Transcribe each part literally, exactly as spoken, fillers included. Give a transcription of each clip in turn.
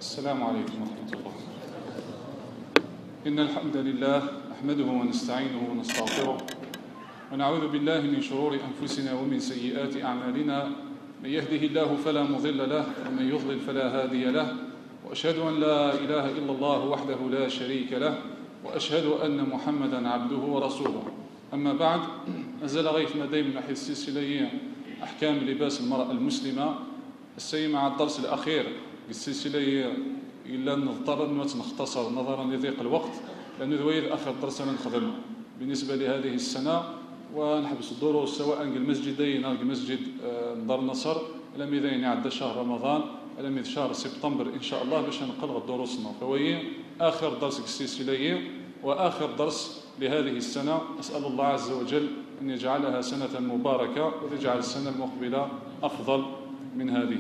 السلام عليكم ورحمة الله. إن الحمد لله نحمده ونستعينه ونستغفره ونعوذ بالله من شرور أنفسنا ومن سيئات أعمالنا. من يهده الله فلا مضل له ومن يضلل فلا هادي له، وأشهد أن لا إله إلا الله وحده لا شريك له، وأشهد أن محمدا عبده ورسوله. أما بعد، نزل غيث ما دايما نحي السلسلة أحكام لباس المرأة المسلمة السي مع الدرس الأخير السلسلة، إلا نضطر أن نختصر نظرا لضيق الوقت، لأن ذويذ آخر درس أنا نخدم بالنسبة لهذه السنة، ونحبس الدروس سواء المسجدين أو مسجد دار النصر لم يذين عد شهر رمضان لم شهر سبتمبر إن شاء الله باش نقلغ الدروس فوي آخر درس السلسلة وآخر درس لهذه السنة. أسأل الله عز وجل أن يجعلها سنة مباركة ويجعل السنة المقبلة أفضل من هذه.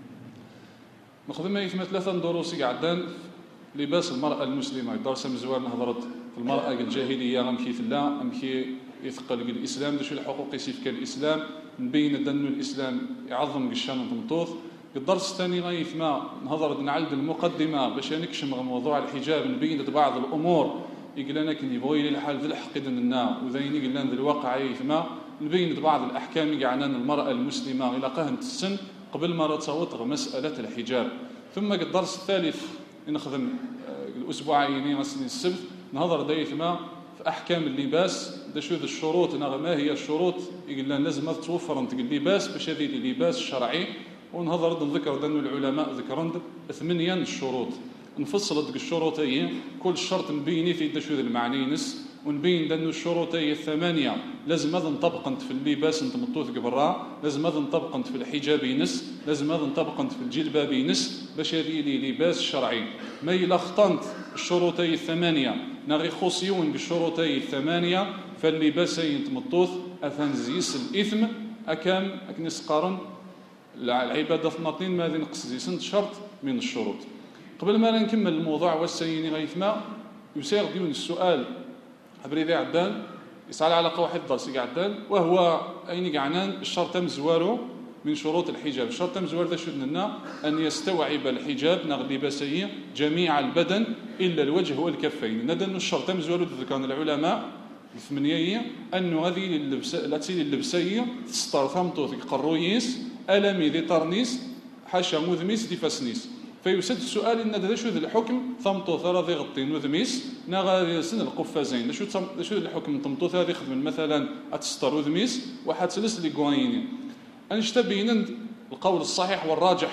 نخدم يثمة ثلاثة دروس قعدان لباس المرأة المسلمة. درس مزوار نهضرت في المرأة الجاهلية غمكي ثلا أمكي يثقل الإسلام دشو الحقوق يسيف كالإسلام نبين دنو الإسلام يعظم قشان وتمطوث. الدرس الثاني غيثما نهضرت نعلد المقدمة باش نكشم موضوع الحجاب نبين بعض الأمور يقلنا كن يبغي الحال ذي الحق دنا وذين يقلنا ذي الواقع يثما نبين بعض الأحكام قعنان المرأة المسلمة إلى قهن السن قبل ما تصوت مسألة الحجاب. ثم الدرس الثالث نخدم الأسبوعين غسل السبت نهضر دايثما في أحكام اللباس دشو ذي الشروط ما هي الشروط يقلنا لازم توفر انت اللباس باش هذه اللباس الشرعي، ونهضر نذكر دنو العلماء ذكرن ثمانية الشروط نفصل ديك الشروط هي كل شرط نبيني في دشو ذي المعنينس ونبين دنو الشروط هي الثمانية لازم هذا نطبق انت في اللباس انت مطوث قبراء، لازم هذا نطبق انت في الحجاب ينس، لازم هذا نطبق انت في الجلباب ينس باش هذه لي لباس شرعي. ما إلا خطنت الشروطي الثمانية نغي خصيون بالشروطي الثمانية فاللباس انت مطوث اثن زيس الإثم أكام أكنس قارن العبادة اثنين ما ذي نقص زيسن شرط من الشروط. قبل ما نكمل الموضوع والسيني غيثما يسير ديون السؤال أبريدي عدان يسأل على واحد درس عدان وهو أين قعنان الشرط مزواره من شروط الحجاب. الشرط مزوار ذا شدنا أن يستوعب الحجاب نغ لباسية جميع البدن إلا الوجه والكفين. ندن الشرط مزواره ذكر العلماء الثمانية أنه هذه التي اللبسية تستر ثمطوث قرويس ألمي ذي طرنيس حاشا مذميس دي فسنيس. فيسد السؤال إن هذا شو ذي الحكم ثمطوث راضي غطين وذميس نغا سن القفازين شو شو الحكم ثمطوث هذا يخدم مثلا أتستر وذميس واحد سلس لي قوانين. أنشتبين القول الصحيح والراجح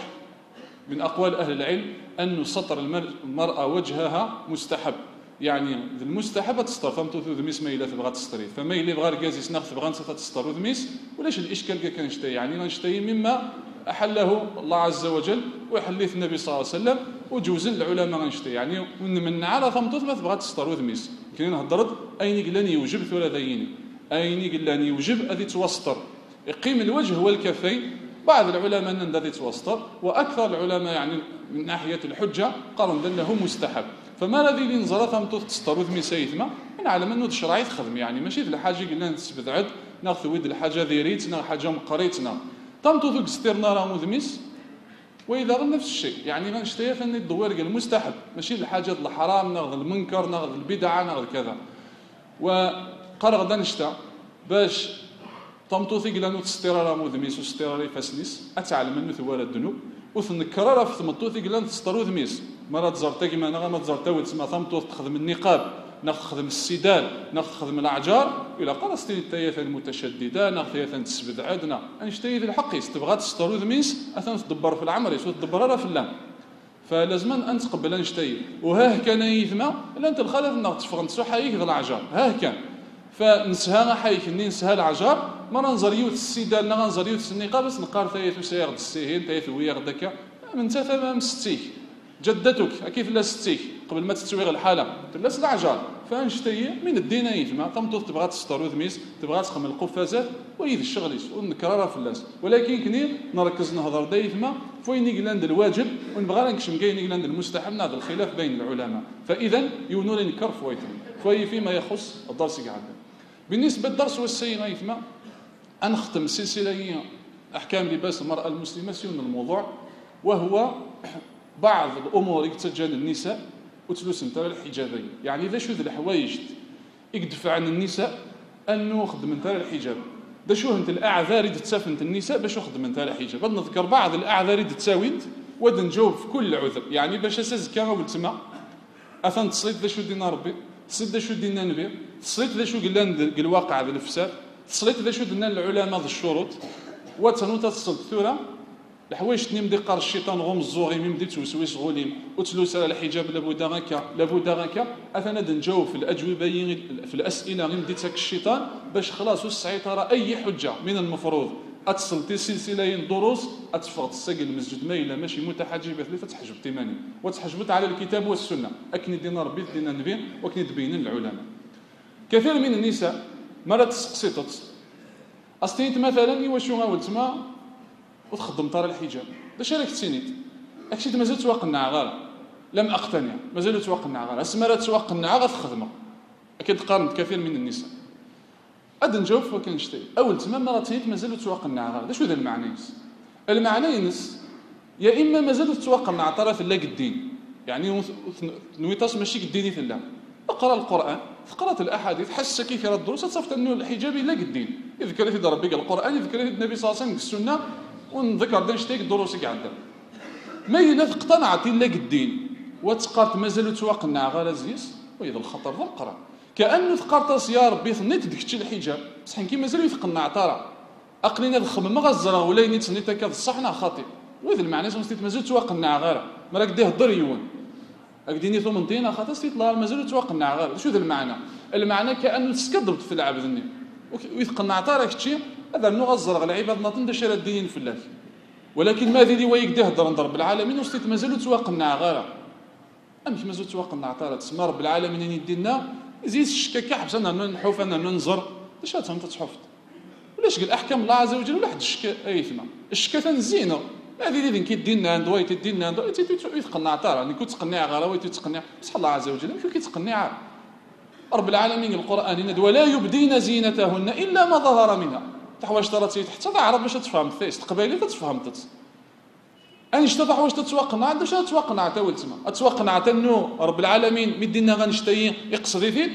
من أقوال أهل العلم أن سطر المرأة وجهها مستحب، يعني المستحب تستر ثمطوث وذميس ما إلا تبغى تستري فما إلا بغى رجازيس ناخذ بغى نسيت تستر وذميس ولاش الإشكال كان نشتي يعني نشتي مما أحله الله عز وجل ويحلث النبي صلى الله عليه وسلم وجوز العلماء غنشتي يعني من على ثمطوث ما تبغى تستر وذميس. كاين نهضر أين قلاني يوجب ثلاث ذيني أين قلاني يوجب أذي توسطر يقيم الوجه والكفين. بعض العلماء أن ذي توسطر وأكثر العلماء يعني من ناحية الحجة قالوا أنه مستحب. فما الذي ينظر ثمطوث تستر وذميس يثما نعلم أنه الشرعي تخدم يعني ماشي في الحاجة قلنا نتسبد عد ناخذ ود الحاجة ذي ريتنا حاجة مقريتنا ثمطوث تسترنا راه وذميس وإذا نفس الشيء يعني ما نشتهي فن الدوار قال مستحب ماشي الحاجات الحرام ناخذ المنكر ناخذ البدعة ناخذ كذا. وقرغ دا نشتا باش ثمطوث قال تستر راه وذميس وستر فاسنيس أتعلم أنه ثوال الذنوب وثنكرر في ثمطوث قال تستر وذميس مرات زرت كما انا ما زرت ول تسمى ثمطوث تخدم النقاب نخدم السدال نخدم الاعجار الى قرصتي التياث المتشدده نخيث تسبد عدنا انشتي الحق تبغى تستر وذميس اثن تدبر في العمر يسوى تدبر راه في اللام فلازم ان تقبل انشتي وها كان يثما لا انت الخلف نغ تفغ نسو حيك ذا العجار ها كان فنسها حيك ني نسها العجار ما ننظر يوت السدال ننظر يوت النقاب بس نقار تياث سيغ السهيل تياث ويغ دكا من تفهم ستيك جدتك كيف لا ستيك قبل ما تتسويغ الحاله تلاس العجار فانشتي من الدين يثما ثمطوث تبغى تستر وذميس تبغى تخم القفازات ويذ الشغليس ونكررها في الناس. ولكن كني نركز نهضر دايما فوين يقلاند الواجب ونبغى نكشم كاين يقلاند المستحب هذا الخلاف بين العلماء. فاذا يونون نكر فويتم فهي فيما يخص الدرس قاعد. بالنسبه للدرس والسيغه يثما انختم سلسله احكام لباس المراه المسلمه سيون الموضوع وهو بعض الامور يتجان النساء وتلوس نتا الحجابين. يعني اذا شو ذي الحوايج يدفع عن النساء انه خدم نتا الحجاب، دا شو انت الاعذار اللي تسافنت النساء باش خدم نتا الحجاب. غادي نذكر بعض الاعذار اللي تساوينت وغادي نجاوب في كل عذر. يعني باش اساس كما قلت ما اثن تصيد ذا شو دينا ربي، تصيد ذا شو دينا نبي، تصيد ذا شو قلنا الواقع ذا الفساد، تصيد ذا شو دنا العلماء ذا الشروط وتنوتا تصد ثوره الحوايج تني مدي قار الشيطان غوم الزوري مي مدي توسويس غوليم وتلوس على الحجاب لابد غاكا لابد غاكا اثنا نجاوب في الاجوبه في الاسئله غير مديتك الشيطان باش خلاص السيطره اي حجه من المفروض اتصل تي سلسله دروس اتفقد الساق المسجد ما الا ماشي متحجبه ثلاثه تحجب ثمانين وتحجبت على الكتاب والسنه اكن دينا ربي دينا نبي وكن تبين العلماء. كثير من النساء مرة تسقسيطت أستيت مثلا واش غاولت ما وتخدم طار الحجاب باش راك تسينيت اكشي مازال توقنع غير لم اقتنع مازال توقنع غير اسمرا توقنع غير تخدمه. اكيد قارنت كثير من النساء اد نجاوب وكنشتي اول تما مرتين مازال توقنع غير. شو ذا المعنى ينس؟ المعنى ينس يا اما مازال توقنع طرف لا قدين يعني نويطاس ماشي قديني ثلا اقرا القران قرات الاحاديث حس كيف يرى الدروس تصفت انه الحجاب لا قدين يذكر في ربي القران يذكر النبي صلى الله عليه وسلم السنه ونذكر داشتيك دروس قاعده ما الا اقتنعت الا قدين وتقارت مازال توقنع غير زيس واذا الخطر ذا القرا كانه تقارت يا ربي ثنيت ديك الشيء الحجاب بصح كي مازال يتقنع ترى اقلينا الخمم غزره ولا نيت نيت كذا الصحنا خاطئ وهذا المعنى سميت مازال توقنع غير ما راك ديه ضر يون اكديني ثم نطينا خاطر سيت لا مازال توقنع غير. شو ذا المعنى؟ المعنى كانه تسكضبت في العبد ذني ويتقنع ترى الشيء هذا انه غزر على العباد ناطن دا شرا الدين فلاك ولكن ما ذي ويك ده هضر رب العالمين وستيت مازال توقنع غير امش مازال توقنع ترى تسمى رب العالمين يدينا يزيد الشكاكه حبسنا نحوف انا ننظر اش هاتهم تتحفظ ولاش قال احكام الله عز وجل ولا حد الشكا ايثما الشكا تنزينه هذه اللي كيدينا عند ويت دينا عند يتقنع ترى يعني كنت تقنع غير ويت تقنع بصح الله عز وجل مش كيتقنع رب العالمين القران ينادي ولا يبدين زينتهن الا ما ظهر منها تحواش ترى حتى تعرف باش تفهم الثيس تقبيلي تتفهمت اني اشتبح واش تتوقنع عندك تتوقنع تا ولتما اتوقنع انه رب العالمين مدينا غنشتي يقصد فيه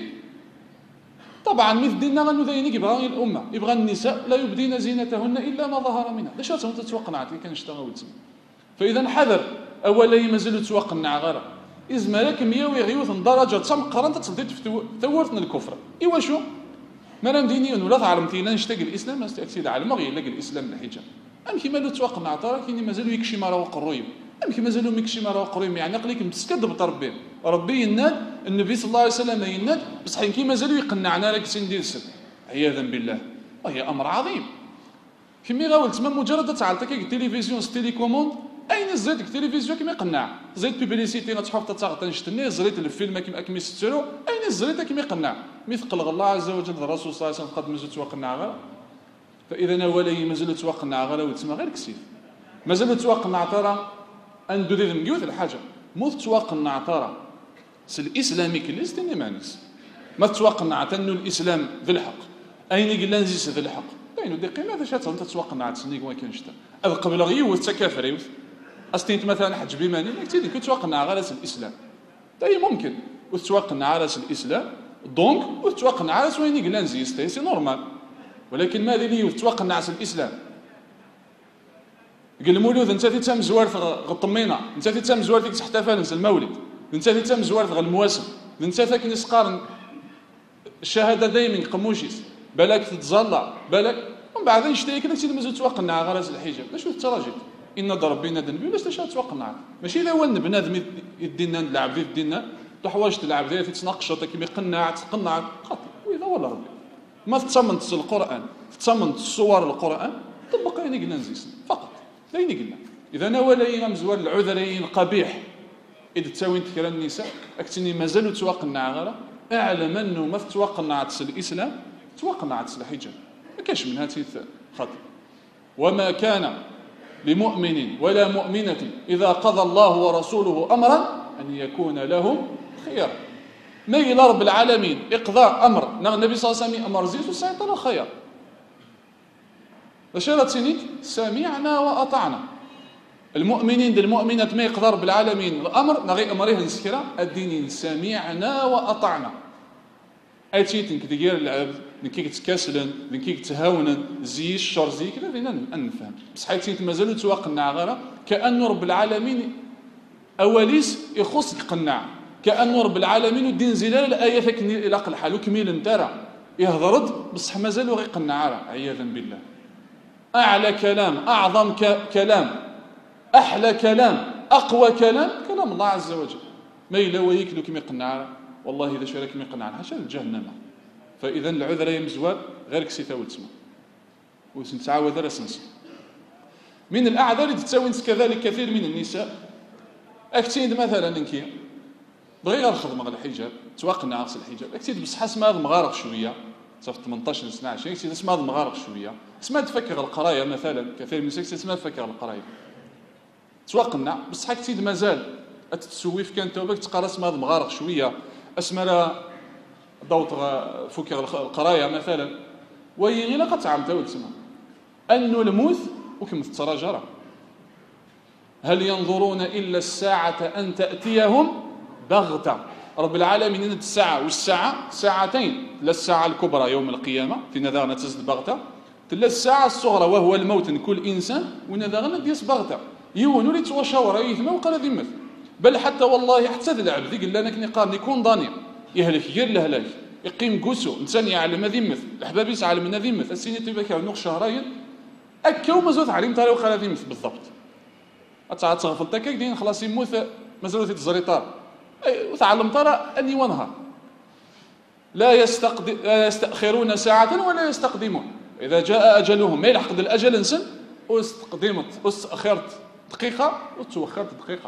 طبعا مدينا غنو ذينك يبغى الامه يبغى النساء لا يبدين زينتهن الا ما ظهر منها لاش تتوقنع كي كنشتغل ولتما. فاذا حذر اولا مازال توقنع غير إذا لك مياوي غيوث درجه تم قرنت تصديت ثورتنا الكفر ايوا شو ما دينيا ولا تعلمتينا نشتاق الاسلام ما استاكيد على ما غير الاسلام الحجاب امشي مالو توقنع ترى كاين مازالوا يكشي ما راه قرويم امشي مازالوا ميكشي ما راه قرويم يعني قليك متسكد بربي ربي يناد النبي صلى الله عليه وسلم يناد بصح كي مازالوا يقنعنا لك سندير السر عياذا بالله وهي امر عظيم. كمي غاولت ما مجرد تعالت كي التلفزيون ستيليكوموند اين زيت التلفزيون كما يقنع زيت بيبليسيتي نتحفظ تاغ نشتني زريت الفيلم كما كما يسترو اين زريت كما يقنع مثقل الله عز وجل الرسول صلى الله عليه وسلم قد مازال توقنع غير. فاذا ولي مازال توقنع غير وتسمى غير كسيف مازال توقنع ترى ان دودي نقيوث الحاجه مو توقنع ترى الاسلامي كليستني مانيس ما توقنع انه الاسلام ذي الحق اين قلنا نزيس ذي الحق بينو دي قيمه هذا شات انت توقنع تسنيك ما كاينش هذا قبل غيو التكافر يوث استنت مثلا حج بماني كتير كنت توقنع على الاسلام اي ممكن وتوقنع على الاسلام دونك وتوقنع على وين قلنا نزيس سي نورمال. ولكن ماذا اللي توقنع على الاسلام قال المولود انت في تم زوار في الطمينه انت في تم زوار فيك تحتفل المولد انت في تم زوار في المواسم انت ثاك نسقارن الشهاده دايما قموشيس بالك تتزلع بالك ومن بعد نشتي كذا تي مازال توقنع على الحجاب لاش تراجل ان ضربينا ذنبي لاش تشا توقنع ماشي الا هو بنادم يدينا نلعب في ديننا تحوايج تلعب فيها تتناقش كيما يقنع تقنع خاطر واذا ولا ربي ما تتصمنت القران تتصمنت الصور القران طبق يعني قلنا نزيس فقط لين قلنا اذا انا ولا مزوار العذرين قبيح اذا تساوي كرا النساء اكتني مازالوا توقنع غير اعلم انه ما توقنعت الاسلام توقنعت الحجاب ما كاش من هذه خاطر وما كان لمؤمن ولا مؤمنة إذا قضى الله ورسوله أمرا أن يكون لهم خير ما إلى رب العالمين إقضاء أمر النبي صلى الله عليه وسلم أمر زيت وسيطر خير وشارت سنيك سمعنا وأطعنا المؤمنين ديال المؤمنات ما يقدر بالعالمين الامر نغي امره نسكره الدين سمعنا واطعنا اتي تنك ديال العبد نكيك تكاسلن نكيك تهاونا زي الشر زي كذا فينا نفهم بصح حيت مازالوا توقنع غير كأن رب العالمين اوليس يخصك قناع كأن رب العالمين الدين زلال الايه فك الى الحال وكميل انترى يهضرد بصح مازالوا غيقنع عياذا بالله. اعلى كلام اعظم كلام احلى كلام اقوى كلام كلام الله عز وجل ما الا ويكلو كما يقنع والله اذا شارك كما يقنع حاشا الجهنم. فاذا العذر يمزوال غير كسيتا وتسمى وسنتعاود راسنس من الاعذار تتساوي كذلك كثير من النساء اكتيد مثلا انكي بغي غير خدمه غير الحجاب توقنع غسل الحجاب اكتيد بصح اسمها مغارق شويه صافي ثمنطاش سنه عشرين اكتيد اسمها مغارق شويه اسمها تفكر القرايه مثلا كثير من النساء اسمها تفكر القرايه توقنع بصح اكتيد مازال تتسوي في كان توبك تقرا اسمها مغارق شويه اسمها ضوط فكر القرايه مثلا وهي غير لقد تعمت وتسمى انه الموت وكم التراجع هل ينظرون الا الساعه ان تاتيهم بغته. رب العالمين ان الساعه والساعه ساعتين لا الساعه الكبرى يوم القيامه في نذارنا تزد بغته تلا الساعه الصغرى وهو الموت كل انسان ونذارنا ديس بغته يونو لي توشاور يثما وقال ذمث بل حتى والله حتى العبد قال لنا كني قارن يكون ضاني يهلك غير الهلاك يقيم قوسو انسان يعلم ذمث الحباب يعلم من ذمث السنه تبكى نوق شهرين اكا ومازال تعلم تاريخ وقال ذمث بالضبط اتا تغفلت هكاك دين خلاص يموت مازال تزريطار وتعلم ترى اني ونهار لا يستقدم لا يستاخرون ساعه ولا يستقدمون اذا جاء اجلهم ما يلحق الاجل انسان واستقدمت واستاخرت دقيقه وتوخرت دقيقه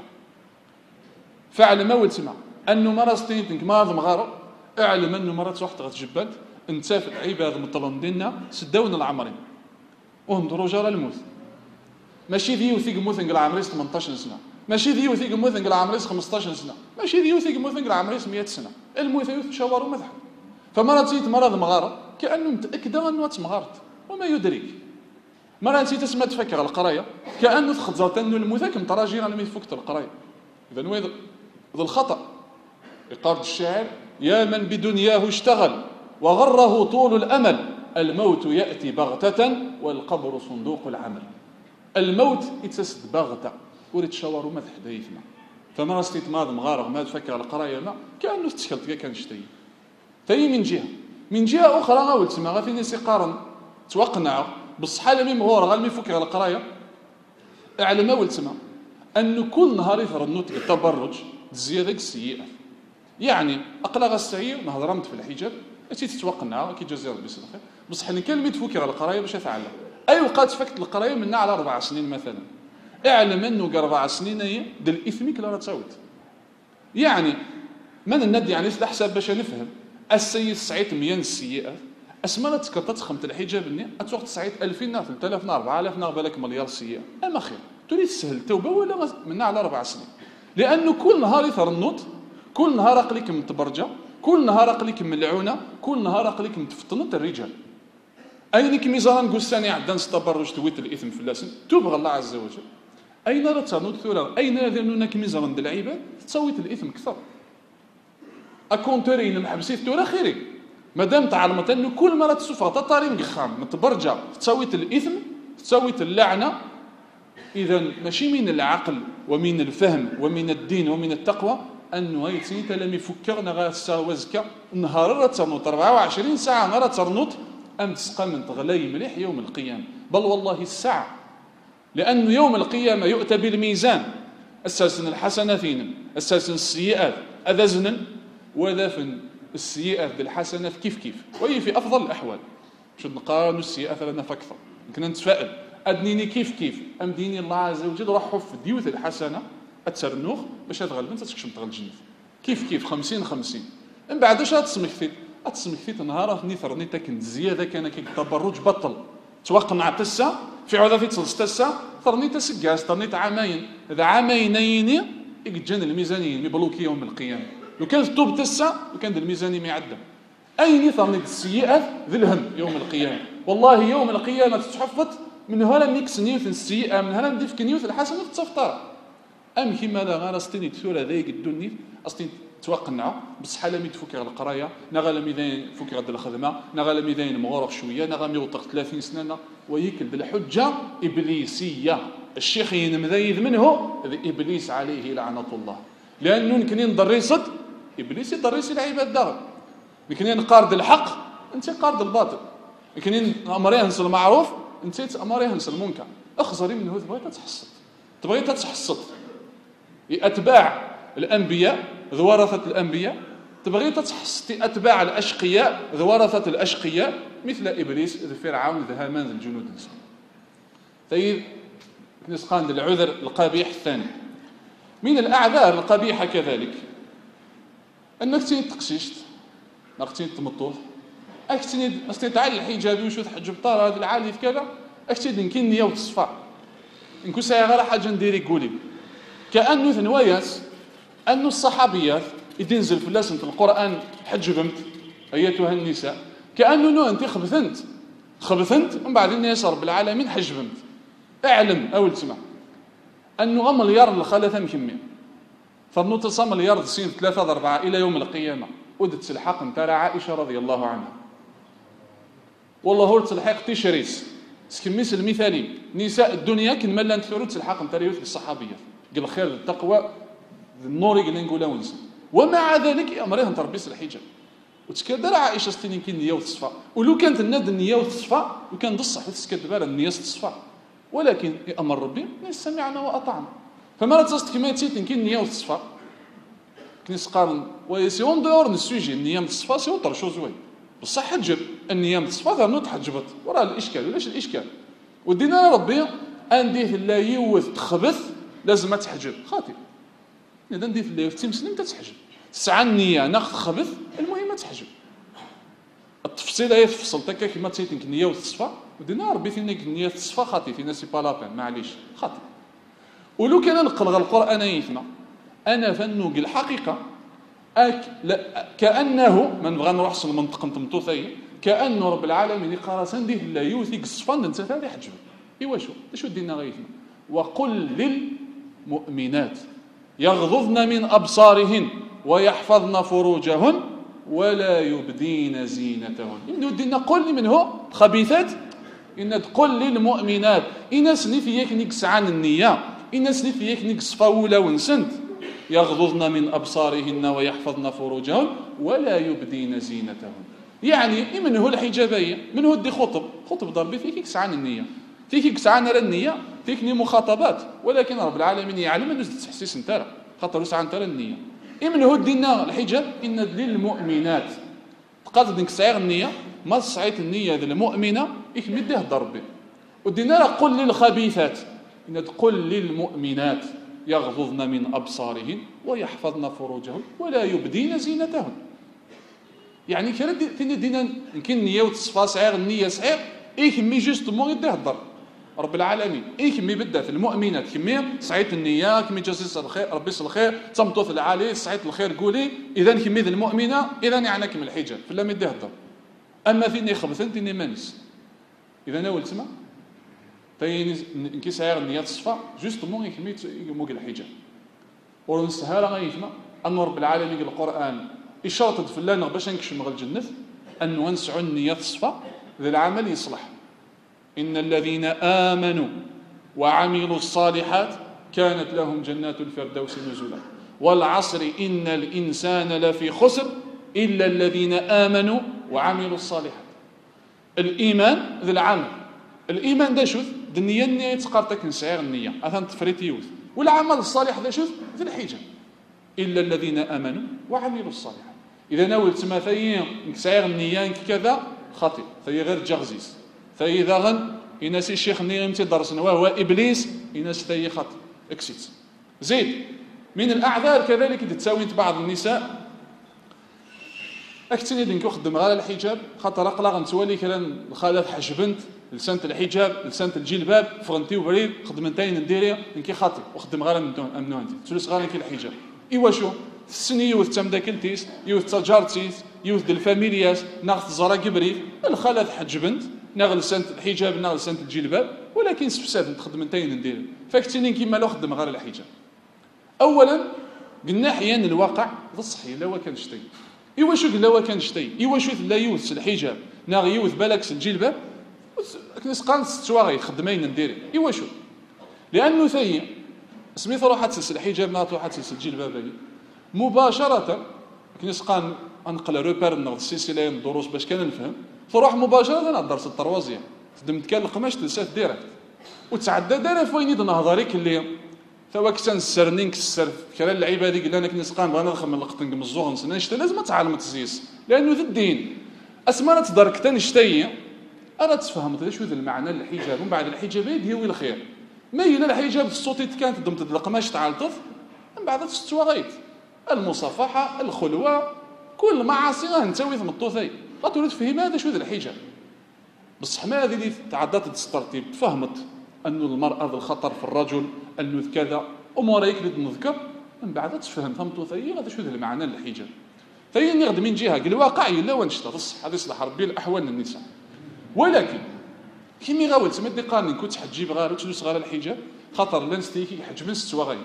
فعل ما ولتما انه مرة ستينك مرض مغاره اعلم انه مرات واحد غتجبد انت في العباد المطلون ديالنا سداونا العمرين وهندروا جرى الموت ماشي ذي وثيق موثنق العمريس ثمنطاش سنه ماشي ذي وثيق موثنق العمريس خمسطاش سنه ماشي ذي وثيق موثنق العمريس مئة سنه الموت يشاور ومذحب فمرات زيت مرض مغاره كانه متاكده انه تمغارت وما يدريك مرات زيت تسمى تفكر القرايه كانه تخزرت انه الموت كم تراجي انا ما يفكت القرايه اذا وين ذا الخطا يقال الشاعر يا من بدنياه اشتغل وغره طول الامل الموت ياتي بغته والقبر صندوق العمل. الموت يتسد بغته وريت شاور وما تحدايثنا فما رستيت ماض مغارغ ما تفكر القرايه ما كانه تشكلت كان شتي فهي من جهه من جهه اخرى غاول تسمى غا فين يقارن توقنع بصح حاله مي مغور غا مي فكر القرايه اعلم اول تسمى ان كل نهار يفرض التبرج الزياده السيئه يعني اقلغ السعير نهضرمت في الحجاب اتي تتوقنع كي جزي ربي يسلم خير بصح انا كلمه تفكر القرايه باش اتعلم اي وقات فكت القرايه منا على اربع سنين مثلا اعلم انه اربع سنين هي ديال اثمك لا تصوت يعني من الند يعني في الحساب باش نفهم السيء سعيت ميان السيئات اسماء تكرت خمت الحجاب ني اتوقع تسعيت ألفين ثلاثة آلاف أربعة آلاف بالك مليار سيئه اما خير تريد تسهل التوبه ولا منا على اربع سنين لانه كل نهار يثرنوط كل نهار اقليك متبرجه كل نهار اقليك ملعونه كل نهار اقليك متفطنت الرجال اينك ميزان قساني عدان تبرج تويت الاثم في اللسن تبغى الله عز وجل اين راه تنوض ثوره اين ذنونك ميزان د العباد تصويت الاثم كثر اكونترين محبسيت ثوره خيري مادام تعلمت انه كل مره تسفر تطاري مقخام متبرجه تصويت الاثم تصويت اللعنه اذا ماشي من العقل ومن الفهم ومن الدين ومن التقوى انه هاي سنيت لم يفكرنا غا وزكا النهار راه ترنوط أربعة وعشرين ساعه نهار ترنوط ام تسقى من تغلي مليح يوم القيامه بل والله الساعه لأن يوم القيامة يؤتى بالميزان أساسا الحسنتين أساسا السيئات أذزنا وذافن السيئات بالحسنات كيف كيف وهي في أفضل الأحوال مش نقارن السيئات لنا فأكثر يمكن نتفائل أدنيني كيف كيف أم ديني الله عز وجل راح حف ديوث الحسنة الترنوخ باش تغلب انت تكشم تغل الجنة كيف كيف خمسين خمسين من بعد واش تسمك فيت تسمك فيت نهار نيثر نيتا كنت زيادة كان كي تبرج بطل توقنع تسا في عوضة في تصلص تسا ثرنيت سكاس ثرنيت عامين إذا عامينين يجن الميزانيين يبلوك يوم القيامة لو كانت توب تسا وكان الميزاني ما يعدى أين ثرنيت السيئات ذي الهم يوم القيامة والله يوم القيامة تتحفظ من هلا نيكس نيوث السيئة من هلا نديف كنيوث الحسنة في التفطار أم كيما لا غير أستني تثورة ذاك الدنيا أستني توقنع بصح لا مي تفكر القرايه نغا ميدان فكر د الخدمه نغا ميدان مغرق شويه نغا ميوطق ثلاثين سنه ويكل بالحجه ابليسيه الشيخ ينمذيذ منه ابليس عليه لعنه الله لانه يمكن ندريصد ابليس يدريس العباد دار يمكن نقارد الحق انت قارد الباطل يمكن امريه نس المعروف انت امريه نس المنكر اخزري منه تبغي تتحصد تبغي تتحصد اتباع الانبياء ذو ورثة الأنبياء تبغي تتحصتي أتباع الأشقياء ذو ورثة الأشقياء مثل إبليس ذو فرعون ذو هامان ذو الجنود طيب نسقان العذر القبيح الثاني من الأعذار القبيحة كذلك أنك تني تقشيشت أنك تني تمطوط أنك تني تعال الحجابي وشو تحجب طار هذا العالي في كذا أنك تني نكين نية وتصفى إنكو سايا غير حاجة نديري قولي كأنه ثنواياس أن الصحابيات ينزل في لسنة القرآن حجبمت أيتها النساء كأنه نو أنت خبثنت خبثنت من بعد الناس رب العالمين حجبمت اعلم أول تسمع أنه غم مليار الخلثة مكمية فبنو تصام مليار سين ثلاثة أربعة إلى يوم القيامة ودت الحق انترى عائشة رضي الله عنها والله هو تلحق تشريس سكميس المثالي نساء الدنيا كن ملا نتفرد تلحق انترى يوث الصحابية قل خير التقوى النور اللي نقولها ونسى ومع ذلك امرها تربيس الحجاب وتكدر عائشه ستين يمكن نيه وتصفى ولو كانت الناد النيه وتصفى وكان بصح تسكدبر النيه تصفى ولكن امر ربي سمعنا واطعنا فما تصت كما تيت يمكن نيه وتصفى كنيس قارن ويسي اون دور السوجي النيه تصفى سي اوتر شو زوين بصح حجب النيه تصفى ظنوا تحجبت وراه الاشكال ولاش الاشكال ودينا ربي انديه لا يوث تخبث لازم تحجب خاطئ إذا ندير في اللي في مسلم تتحجب تسعى النية ناخذ خبث المهم تحجب التفصيل هي تفصل تكا كما تيتنك النية وتصفى ودينا ربي فينك النية تصفى خاطي فينا سي با لابين معليش خاطي ولو كان نقلغ القرآن يثنى أنا فنوق الحقيقة أك لا كأنه من بغى نروح المنطقة نتمطوثي كأنه رب العالمين يقرا سنديه لا يوثيك الصفان انت هذه حجب ايوا شو شو دينا غيثنا وقل للمؤمنات يغضضن من أبصارهن ويحفظن فروجهن ولا يبدين زينتهن إنه دينا قل من هو خبيثات إن تقول للمؤمنات إن سنفيك نكس عن النية إن سنفيك نكس فاولة ونسنت يغضضن من أبصارهن ويحفظن فروجهن ولا يبدين زينتهن يعني من هو الحجابية من هو دي خطب خطب ضربي فيك يكس عن النية فيك يكس عن النية فيكني مخاطبات ولكن رب العالمين يعلم أنه تحسيس انترى خاطر وسع انترى النية إمن هو دينا الحجاب إن للمؤمنات تقاضد انك سعير النية ما سعيت النية ذي المؤمنة يكمده ضربي ودينا قل للخبيثات إن تقول للمؤمنات يغضضن من أبصارهن ويحفظن فروجهن ولا يبدين زينتهن يعني كان دينا يمكن النية وتصفى سعير النية سعير يكمي جوستمون يده الضرب رب العالمين إيه كمي بدأ في المؤمنات كمي سعيت النية كمي جاسيس الخير ربي الخير تمطوث العالي سعيت الخير قولي إذا كمي ذي المؤمنة إذا يعني كم الحجاب فلا مده الضر أما فيني خبثن تيني مانس إذا ناول تسمع تيني نكي سعير النية تصفى جوست مو كمي يموق الحجاب ونستهار غيثنا أن رب العالمين القرآن إشارة في الله باش نكشف مغل الجنة أن ونسع النية تصفى ذي العمل يصلح إن الذين آمنوا وعملوا الصالحات كانت لهم جنات الفردوس نزلا والعصر إن الإنسان لفي خسر إلا الذين آمنوا وعملوا الصالحات الإيمان ذي العمل الإيمان ده شوف النية النية تقارتك نسعير النية أثن تفريت يوث والعمل الصالح ده شوف ذي الحجة إلا الذين آمنوا وعملوا الصالحات إذا ناول تماثيين نسعير النية كذا خطئ ثي غير جغزيس فإذا غن ينسي الشيخ نيغم تدرسنا وهو إبليس ينسي ثي خط اكسيت زيد من الأعذار كذلك تتساوي بعض النساء أكتني دينك أخدم غير الحجاب خاطر أقلق نتولي كلام الخالات حجبنت لسنة الحجاب لسنة الجلباب فرنتي وبريد خدمتين نديري دينك خاطي وخدم غير أمنو عندي تلوس غير كي الحجاب إيوا شو السني يوث تمداكلتيس يوث تجارتيس يوث ديال الفاميلياس ناخذ زرا كبريت الخالات حجبنت نغل سنة الحجاب نغل سنة الجلباب ولكن سفساد تخدم نتاين ندير فاكتينين كيما لو خدم غير الحجاب. اولا قلنا احيانا الواقع بصح الا هو كان شتي ايوا شو قلنا هو كان شتي ايوا شو لا يوث الحجاب ناغ يوث بالك الجلباب كنس قان ستواغي خدمين ندير ايوا شو لانه ثاني سميت روح تسلسل الحجاب ناط روح تسلسل الجلباب مباشره كنس قان انقل روبير ناخذ السلسله الدروس باش كان نفهم تروح مباشره انا درس الطروازيه خدمت كان القماش تلسات ديريكت وتعدى دار فوين يد نهضريك اللي ثوا كسان السرنين كسر كرا اللعيبه هذيك اللي انا كنسقان بغا نخدم اللقطن كمزوغ نسنا نشتا لازم تعلم تزيس لانه ذا الدين اسمانه تدرك تنشتي انا تفهمت واش هو المعنى الحجاب ومن بعد الحجاب هي وين الخير ما هي الحجاب الصوتي كانت ضمت القماش تاع الطف من بعد تستواغيت المصافحه الخلوه كل معاصي غنتاوي ثمطوثي لا تريد تفهم هذا شو ذا الحجاب بصح ما هذه اللي تعدات الترتيب تفهمت انه المراه ذا الخطر في الرجل انه كذا امور هيك اللي نذكر من بعد تفهم فهمتوا ثي هذا شو ذا المعنى الحجاب ثي نغد من جهه الواقع لا ونشتا بصح هذا يصلح ربي الاحوال النساء ولكن كيمي غاول تمدي قانين كنت حتجيب غير تلوس غير الحجاب خاطر لا نستيكي حجبن ستواغيت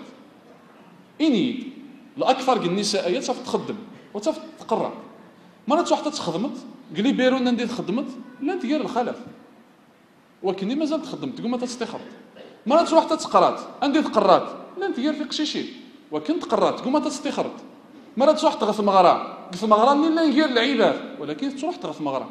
اني الاكثر النساء هي تصف تخدم وتصف تقرا مرات واحده تخدمت قلي بيرونا ندير خدمت لا تدير الخلف ولكني مازال تخدم تقوم تستخرط مرات واحده تقرات عندي تقرات لا ندير في قشيشي وكنت قرات تقوم تستخرط مرات واحده تغث مغرا قف مغرا لا ندير العباد ولكن تروح تغث مغرا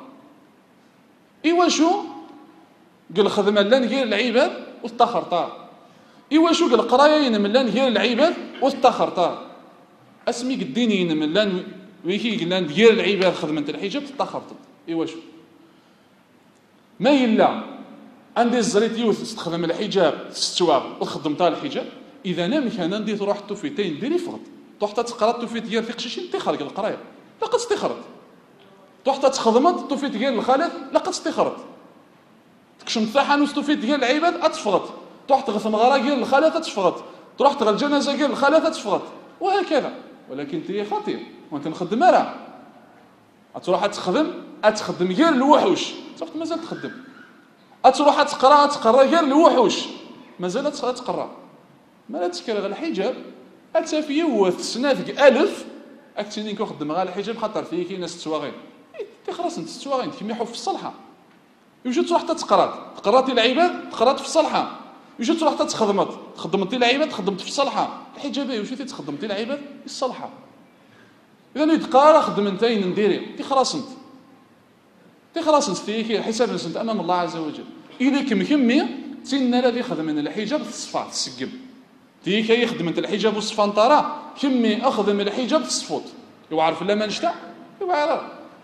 ايوا شو قال الخدمه لا ندير العباد واستخرطا ايوا شو قال القرايه من لا ندير العباد واستخرطا اسمي قديني من لا ويكي قلنا ندير العباد خدمه الحجاب تستخرطت ايوا شو ما يلا عندي الزريت يوث تستخدم الحجاب تستواغ وخدمتها الحجاب اذا انا كان ندير تروح توفيتين ديري فقط تروح تقرا توفيت ديال في قشيشين تخرج القرايه لقد استخرت تروح تخدمت توفيت ديال الخالف لقد استخرت تكشم ثاحن وستوفيت ديال العباد اتفغط تروح تغثم غرا ديال الخالف تفغط تروح تغ الجنازه ديال الخالف تفغط وهكذا ولكن تي خطير وانت نخدم راه تروح تخدم اتخدم غير الوحوش صافي مازال تخدم اتروح تقرا تقرا غير الوحوش مازال تقرا ما لا تكره الحجاب اتفيه هو سنات الف اكتنين كنخدم غير الحجاب خاطر فيه كاين ناس تسواغين تي خلاص انت تسواغين كيما يحوف في الصلحه يوجد تروح تقرا قراتي العباد قرات في الصلحه يوجد تروح تخدمت خدمتي العباد خدمت في الصلحه الحجاب يوجد تخدمتي العباد في الصلحه اذا يتقارا خدمتين نديري تي خلاص انت تي خلاص انت فيك حساب انت امام الله عز وجل اذا كم كمي تينا الذي خدم من الحجاب الصفات تسقم تي كي يخدم انت الحجاب والصفانطره كمي اخذ من الحجاب الصفوت يعرف لا ما نشتا يعرف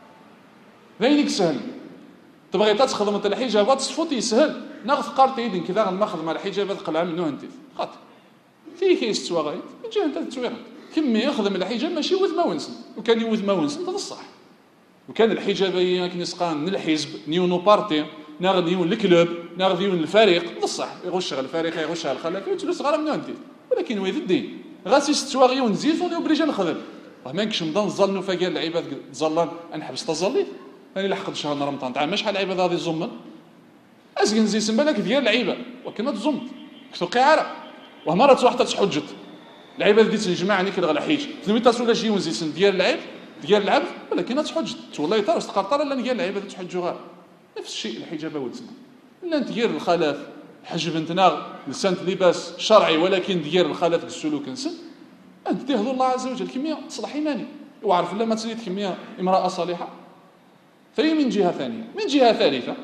ذيك سهل تبغي تخدم انت الحجاب تصفوت يسهل ناخذ قارتي يدين كذا غناخذ مع الحجاب قلعه منه انت خاطر فيه كي يستواغيت جا انت تسويغ كمي يخدم الحجاب ماشي وذ ما ونسن وكان يوذ ما ونسن هذا الصح وكان الحجاب هي كنسقان من الحزب نيونو بارتي ناخذ نيون الكلوب ناخذ نيون الفريق بصح يغش على الفريق يغش على الخلاف يتلوس غير منه انت ولكن ويذ الدين غاسي ستواغي ونزيد ودي اوبليجي نخدم راه ما كنتش نضل نظل فقال العباد تظلان نحبس تظليت راني لحقت شهر رمضان تاع ماشي شحال العباد هذه زمن ازكن نزيد سما لك ديال العيبه وكنا تزمت كتو قيعره ومرات واحده تحجت العباد دي تنجمع نيك على حيج تلميتاس ولا شي ونزيد ديال العيب ديال العبد ولكن تحجت والله ترى تقرطر لا ديال العباد تحجوا غير نفس الشيء الحجاب ولدنا لا ديال الخلاف حجب انتنا لسانت لباس شرعي ولكن ديال الخلاف السلوك نسن انت تهضر الله عز وجل كميه تصلح ايماني وعرف لا ما تزيد كميه امراه صالحه فهي من جهه ثانيه من جهه ثالثه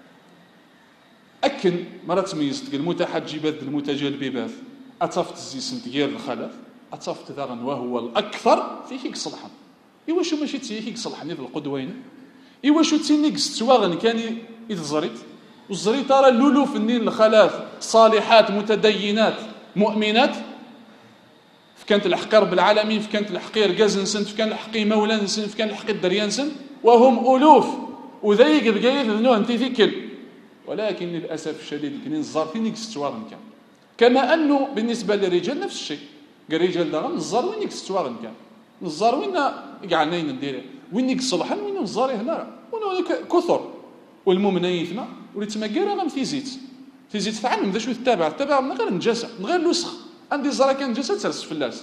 اكن مرات تميزت المتحجبات المتجلببات اتصفت الزيسن ديال الخلاف اتصفت ذاغن وهو الاكثر فيك صلحا ايوا شو ماشي تيك صلحني في القدوين ايوا شو تينيك ستواغن كان يتزريت والزريت راه لولو في النين الخلاف صالحات متدينات مؤمنات فكانت الحقير بالعالمين فكانت الحقير كازنسن فكان الحقي مولانسن فكان الحقي الدريانسن وهم الوف وذيك بقايت ذنو انت ذيكل ولكن للاسف الشديد كاين الزار فينيك ستواغن كان كما انه بالنسبه للرجال نفس الشيء الرجال داغ الزار وينيك ستواغن كان الزار وين كاع نين ندير وينيك صلحان وين الزار هنا وين كثر والمؤمنين ثما وليت ما كاين غير في زيت تيزيد تتعلم ذا شو تتابع تتابع من غير نجاسه من غير الوسخ عندي زرا كان نجاسه ترس فلاس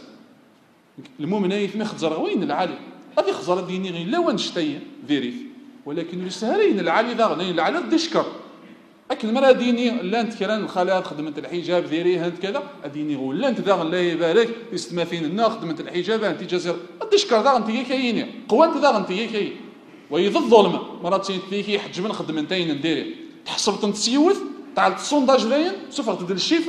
المؤمن يثمي خزر وين العالي هذه خزر ديني غير لا ونشتي ذيريث ولكن يسهرين العالي ذا غنين العالي دشكر لكن المرأة ديني لا انت كلام الخالات خدمت الحجاب ذيري هانت كذا ديني غول لا انت ذا لا يبارك يستماثين النا خدمت الحجاب انت جزر دشكر ذا انت كايني قوه انت ذا انت كاين ويض الظلم مرات تيكي حج من خدمتين نديري تحسبت انت تسيوث تعال السونداج داين سفر تدير الشفر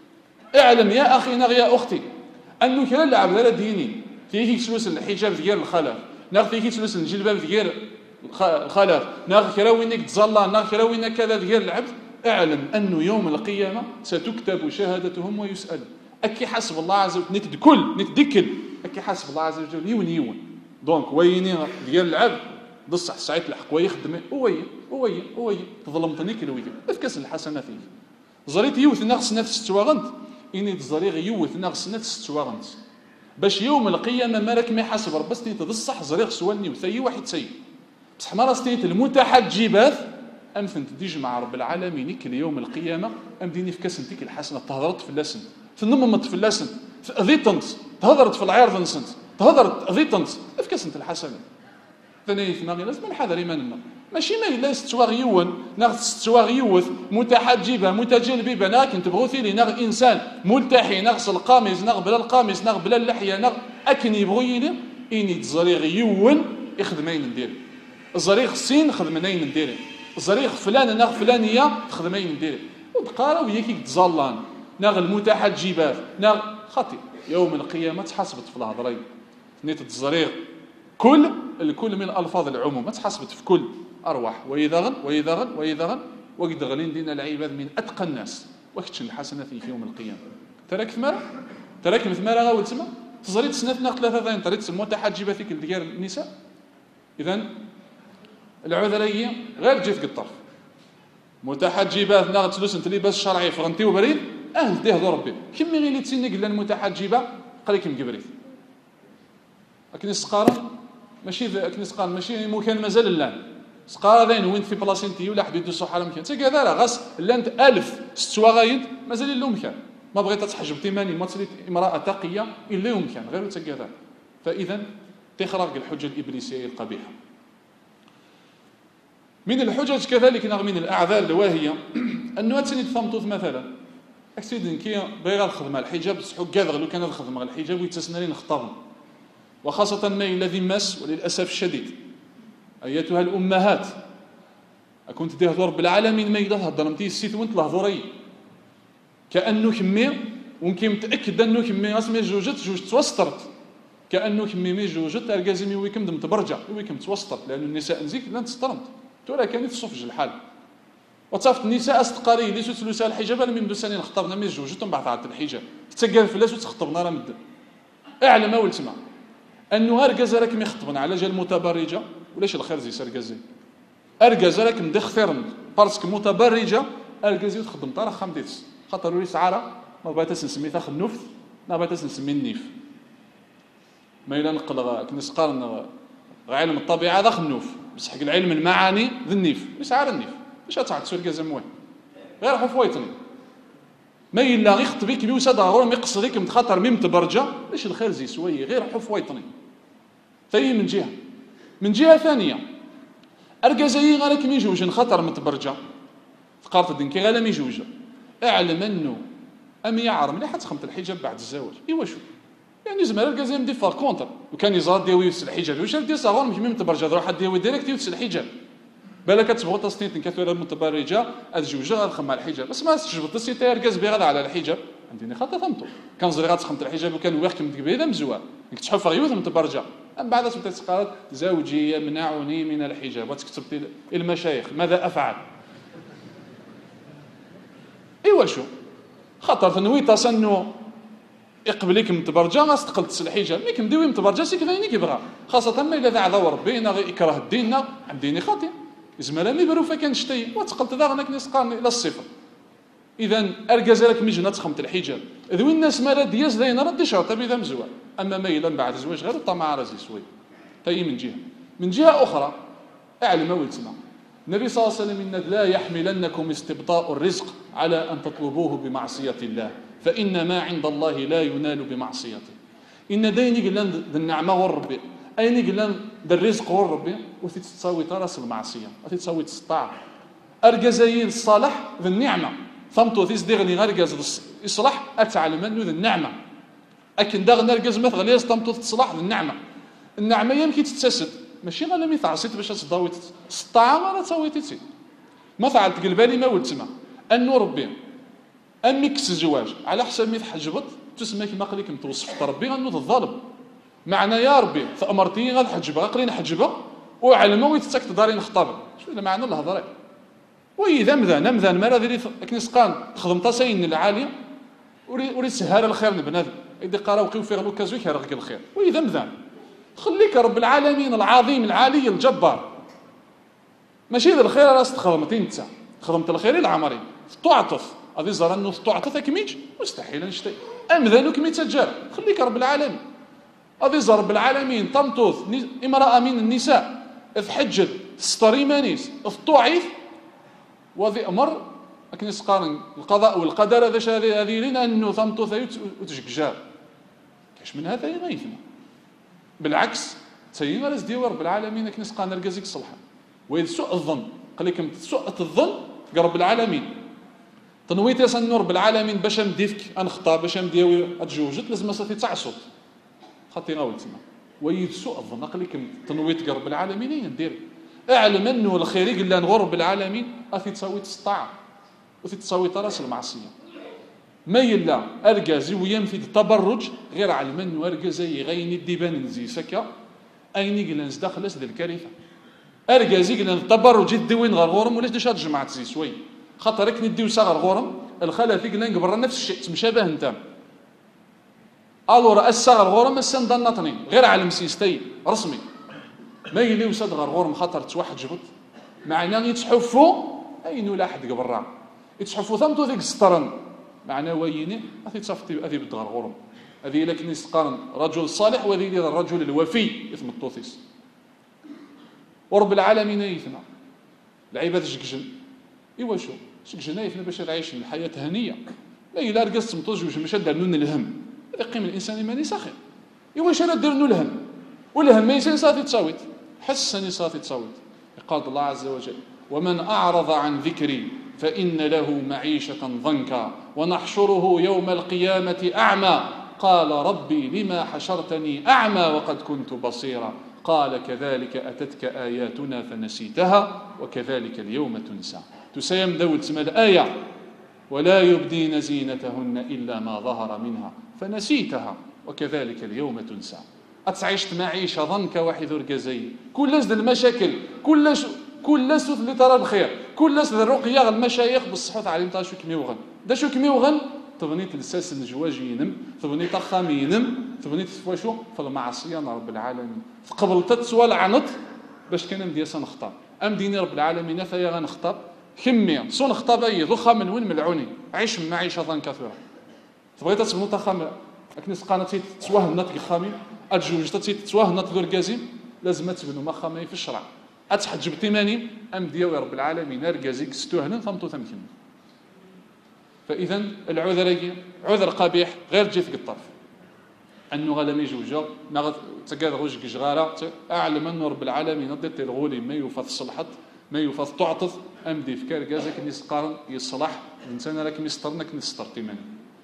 اعلم يا اخي نغ يا اختي انه كلا لعب لا ديني فيه سلوس الحجاب ديال الخلاف ناغ فيه سلوس الجلباب ديال الخلاف ناغ كلا وينك تزلا ناغ كلا وينك كذا ديال العبد اعلم انه يوم القيامه ستكتب شهادتهم ويسال اكي حسب الله عز وجل نتدكل نتدكل اكي حسب الله عز وجل يون يون دونك ويني ديال العبد بصح ساعات الحق ويخدم وي وي وي تظلمتني كلويدي افكس الحسنه فيه زريت يوث ناقص نفس تواغنت اني تزريغ يوث ناقص نفس تواغنت باش يوم القيامه ما راك ما يحاسب ربي ستي تضصح زريغ سوالني وثي واحد سي بصح ما راستيت المتحجبات ام فهمت ديج مع رب العالمين كل يوم القيامه ام ديني في كاس نتيك الحسنه تهضرت في اللسن تنممت في اللسن اذيتنت تهضرت في العير ذنسنت تهضرت اذيتنت في كاس نت الحسنه ثاني ثمانية لازم نحذر إيماننا ماشي ما إلا ستواغيون ناغ ستواغيوث متحجبة متجلببة ناغ كنت بغوثي ناغ إنسان ملتحي ناغ القاميس ناغ بلا القاميس ناغ بلا اللحية ناغ أكن يبغيني إني تزريغ يون يخدمين ندير الزريغ سين خدمين ندير الزريغ فلان ناغ فلانية خدمين ندير وبقارا وياكي تزلان ناغ المتحجبات ناغ خاطي يوم القيامة تحاسبت في الهضرين نيت الزريغ كل الكل من الفاظ العموم ما تحسبت في كل ارواح واذا غن واذا غن واذا غن وقد غلين دينا العباد من اتقى الناس وقتش الحسنه في يوم القيامه تراك ثمار تراك مثمار غاول تما تزريت سنتنا ثلاثه ثاني تريت متحجبه فيك ديال النساء اذا العذريه غير جيت الطرف متحجبات ناغ تلوس انت لباس شرعي فرنتي وبريد اهل ديه ربي كمي غير اللي تسني قال المتحجبه قريك مقبريت لكن السقاره ماشي ذاك نسقان ماشي مكان مازال اللان سقاره ذين وين في بلاصتي ولا حبيت دوسو حرام كان حتى كذا غاس لانت ألف ستوا غايد مازال الا مكان ما بغيت تحجب تيماني ما تصلي امراه تقيه الا يمكن غير حتى كذا فاذا تخرج الحجه الابليسيه القبيحه من الحجج كذلك نغ من الاعذار الواهيه انه تسند ثمطوث مثلا اكسيد كي بغى الخدمه الحجاب صحو كاذغ لو كان الخدمه الحجاب ويتسنى نختار وخاصة ما الذي مس وللأسف الشديد أيتها الأمهات أكنت تهضر بالعالمين ما يقدر تهضر متي السيت وانت لهضري كأنه كمي ومكي متأكد أنه كمي اسمي جوجت جوج توسطرت كأنه كمي مي جوجت أرجازي مي ويكم دم تبرجع ويكم توسطرت لأن النساء نزيك لن تسترمت ترى كانت تصفج الحال وتصافت النساء أستقاري ليسوا تلوسها الحجاب أنا من دوسانين خطبنا مي جوجتهم بعد عاد الحجاب تسقى فلاس وتخطبنا راه مد اعلم أول تسمع انه ارجز راكم يخطبنا على جال متبرجه ولاش الخير زي سرجزي ارجز راكم دخثرن باسكو متبرجه ارجزي تخدم طرا خمديس خاطر ولي سعاره ما بغيتش نسمي تاخ النفث ما بغيتش نسمي النيف ما الا نقل كنسقارن علم الطبيعه ذا خنوف بصح العلم المعاني ذا النيف مش عار النيف مش تعرف سرجز موين غير حفويتني ما الا غير خطبيك بيوسا ضروري ما يقصديك متخاطر ميم تبرجه ليش الخير زي سوي غير حفويتني ثاني من جهه من جهه ثانيه ارجع زي غيرك مي جوج خطر متبرجه فقارت الدنكي غير مي جوج اعلم انه ام يعر ملي حتخمت الحجاب بعد الزواج ايوا شو يعني زعما ارجع زي مدي فار كونتر وكان يزار ديوي يوسل الحجاب واش دير صغار مش ميم تبرجه روح ديوي ديريكت يوسل الحجاب بالك تبغى تصنيت كثيره المتبرجه الزوجه غتخم على الحجاب بس ما تجبد السيتي ارجع بغا على الحجاب عندي خاطر فهمتو كان زري غتخمت الحجاب وكان واخكم تقبيله مزوار كنت تحف غيوث متبرجه من بعد اسمت تقالت زوجي يمنعني من الحجاب وتكتبت المشايخ ماذا افعل ايوا شو خاطر تنويت انه يقبليك متبرجه ما استقلت الحجاب ملي كندوي متبرجه سي كذا كيبغى خاصه ما الا عذا ربينا غير اكره الدين عندي خاطئ زمالا مي برو فكان شتي وتقلت ذا غنك نسقان الى الصفر اذا ارجز لك ميجنا تخمت الحجاب ذوي الناس ما دياز داين رد شرط بذا مزوال اما ميلا بعد الزواج غير الطمع رازي سوي تاي من جهه من جهه اخرى اعلم ولد تما النبي صلى الله عليه وسلم إن لا يحملنكم استبطاء الرزق على أن تطلبوه بمعصية الله، فإن ما عند الله لا ينال بمعصيته. إن ديني قلنا النعمة والربي أين قلنا الرزق والربي وتتساوي تراس المعصية وتتساوي تسطاع أرجزين الصالح ذي النعمة ثمتو ثيس ديغني غرجز إصلاح أتعلم أنه ذي النعمة، أكن داغ نرجز مثلا يستمتو تصلح ذي النعمة. النعمة يمكن تتسد ماشي غير لمي تعصيت باش تصداوي السطاعة ولا تساوي تيتي ما فعلت قلبالي ما ولتما أنه ربي أميكس الزواج على حسب ميت حجبط تسمى كما قال لك متوصف ربي أنه الظالم معنى يا ربي فأمرتيني غاد حجبها قلينا حجبها وعلمه ويتسكت داري نخطب شو إلا معنى الهضرة وإذا مذان مذان مرة ذي كنسقان تخدم تاسين العالية وريد سهار الخير بنادم إذا قراو قيو فيه لوكازو يحرق الخير وإذا مذان خليك رب العالمين العظيم العالي الجبار ماشي ذا الخير راس تخدمتين انت خدمت الخير العمري تعطف هذه زرا انه تعطف كميج مستحيل نشتي امذانو كمي تجار خليك رب العالمين هذه زرا رب العالمين طمطوث امراه من النساء تحجد تستري مانيس الطعيف وذي امر لكن يسقارن القضاء والقدر هذا هذه لنا انه طمطوث وتشكجار كاش من هذا يغيثنا بالعكس تسيين راس ديال رب العالمين كنس قانر كازيك صلحه وإذ سوء الظن قال لكم سوء الظن رب العالمين تنويت يا سن رب العالمين باش نديفك انخطا باش نديوي اتجوجت لازم صافي تعصب خاطي غاول تما وإذ سوء الظن قال لكم تنويت رب العالمين ندير اعلم انه الخير قال نغور رب العالمين اثي تساوي تسطاع وثي تساوي تراس المعصيه ما يلا ارجازي ويم في التبرج غير علم انه ارجازي غيني الديبان نزي سكا ايني قلنا داخل ذي الكارثه ارجازي قلنا التبرج الدوين غير غورم ولاش داش جماعه زي شوي خاطرك نديو صغر غورم الخلا في قلنا قبر نفس الشيء تمشابه انت الور الصغر غورم السن ضنطني غير علم سيستي رسمي ما يلي وساد غير غورم خاطر تواحد جبط معناه يتحفوا اين لا حد قبرها يتحفوا ثمتو ذيك السطرن معناه ويني اثي تصفتي اثي بدغر غورم هذه لكن يسقارن رجل صالح وهذه الرجل الوفي اسم الطوثيس ورب العالمين يثنى العباد شكجن ايوا شو شكجن يثنى باش يعيش الحياه هنيه لا الا رقصت مطوج مش دار نون الهم هذا قيم الانسان ماني ساخر ايوا واش راه دير نون الهم والهم ما يسين صافي تصاوت حسني صافي تصاوت قال الله عز وجل ومن اعرض عن ذكري فإن له معيشة ضنكا ونحشره يوم القيامة أعمى قال ربي لما حشرتني أعمى وقد كنت بصيرا قال كذلك أتتك آياتنا فنسيتها وكذلك اليوم تنسى تسيم دول تسمى الآية ولا يبدين زينتهن إلا ما ظهر منها فنسيتها وكذلك اليوم تنسى أتعيشت معيشة ضنكا واحد رقزي كل أزد المشاكل كل كل سوث اللي ترى الخير كل سوث الرقيه المشايخ بالصحه تعليم تاع شو كميوغن دا شو كميوغن تبنيت الساس الجواج ينم تبنيت اخام ينم تبنيت فواشو في المعصيه رب العالمين قبل تتسوى العنط باش كان مديا سنخطب ام ديني رب العالمين فيا غنخطب كمي سون خطب اي ذوخا من وين ملعوني عيش معيشه ظن كثيره تبغي تسبنو تخام لكن سقانتي تسواه النط خامي اتجوج تتسواه النط ذو الكازيم لازم تبنوا ما خامي في الشرع أتحجب ثمانين أم دياوي رب العالمين أرجازيك ستوهنا ثمتو ثمكين فإذا العذر عذر قبيح غير جيت الطرف أنه غادا ما يجوجا ما تقاد غوج جغارة أعلم أنه رب العالمين ضد الغولي ما يفض صلحت ما يفض تعطف أم دي فكار جازك نسقارن يصلح الإنسان راك مسترنك نستر ثمانين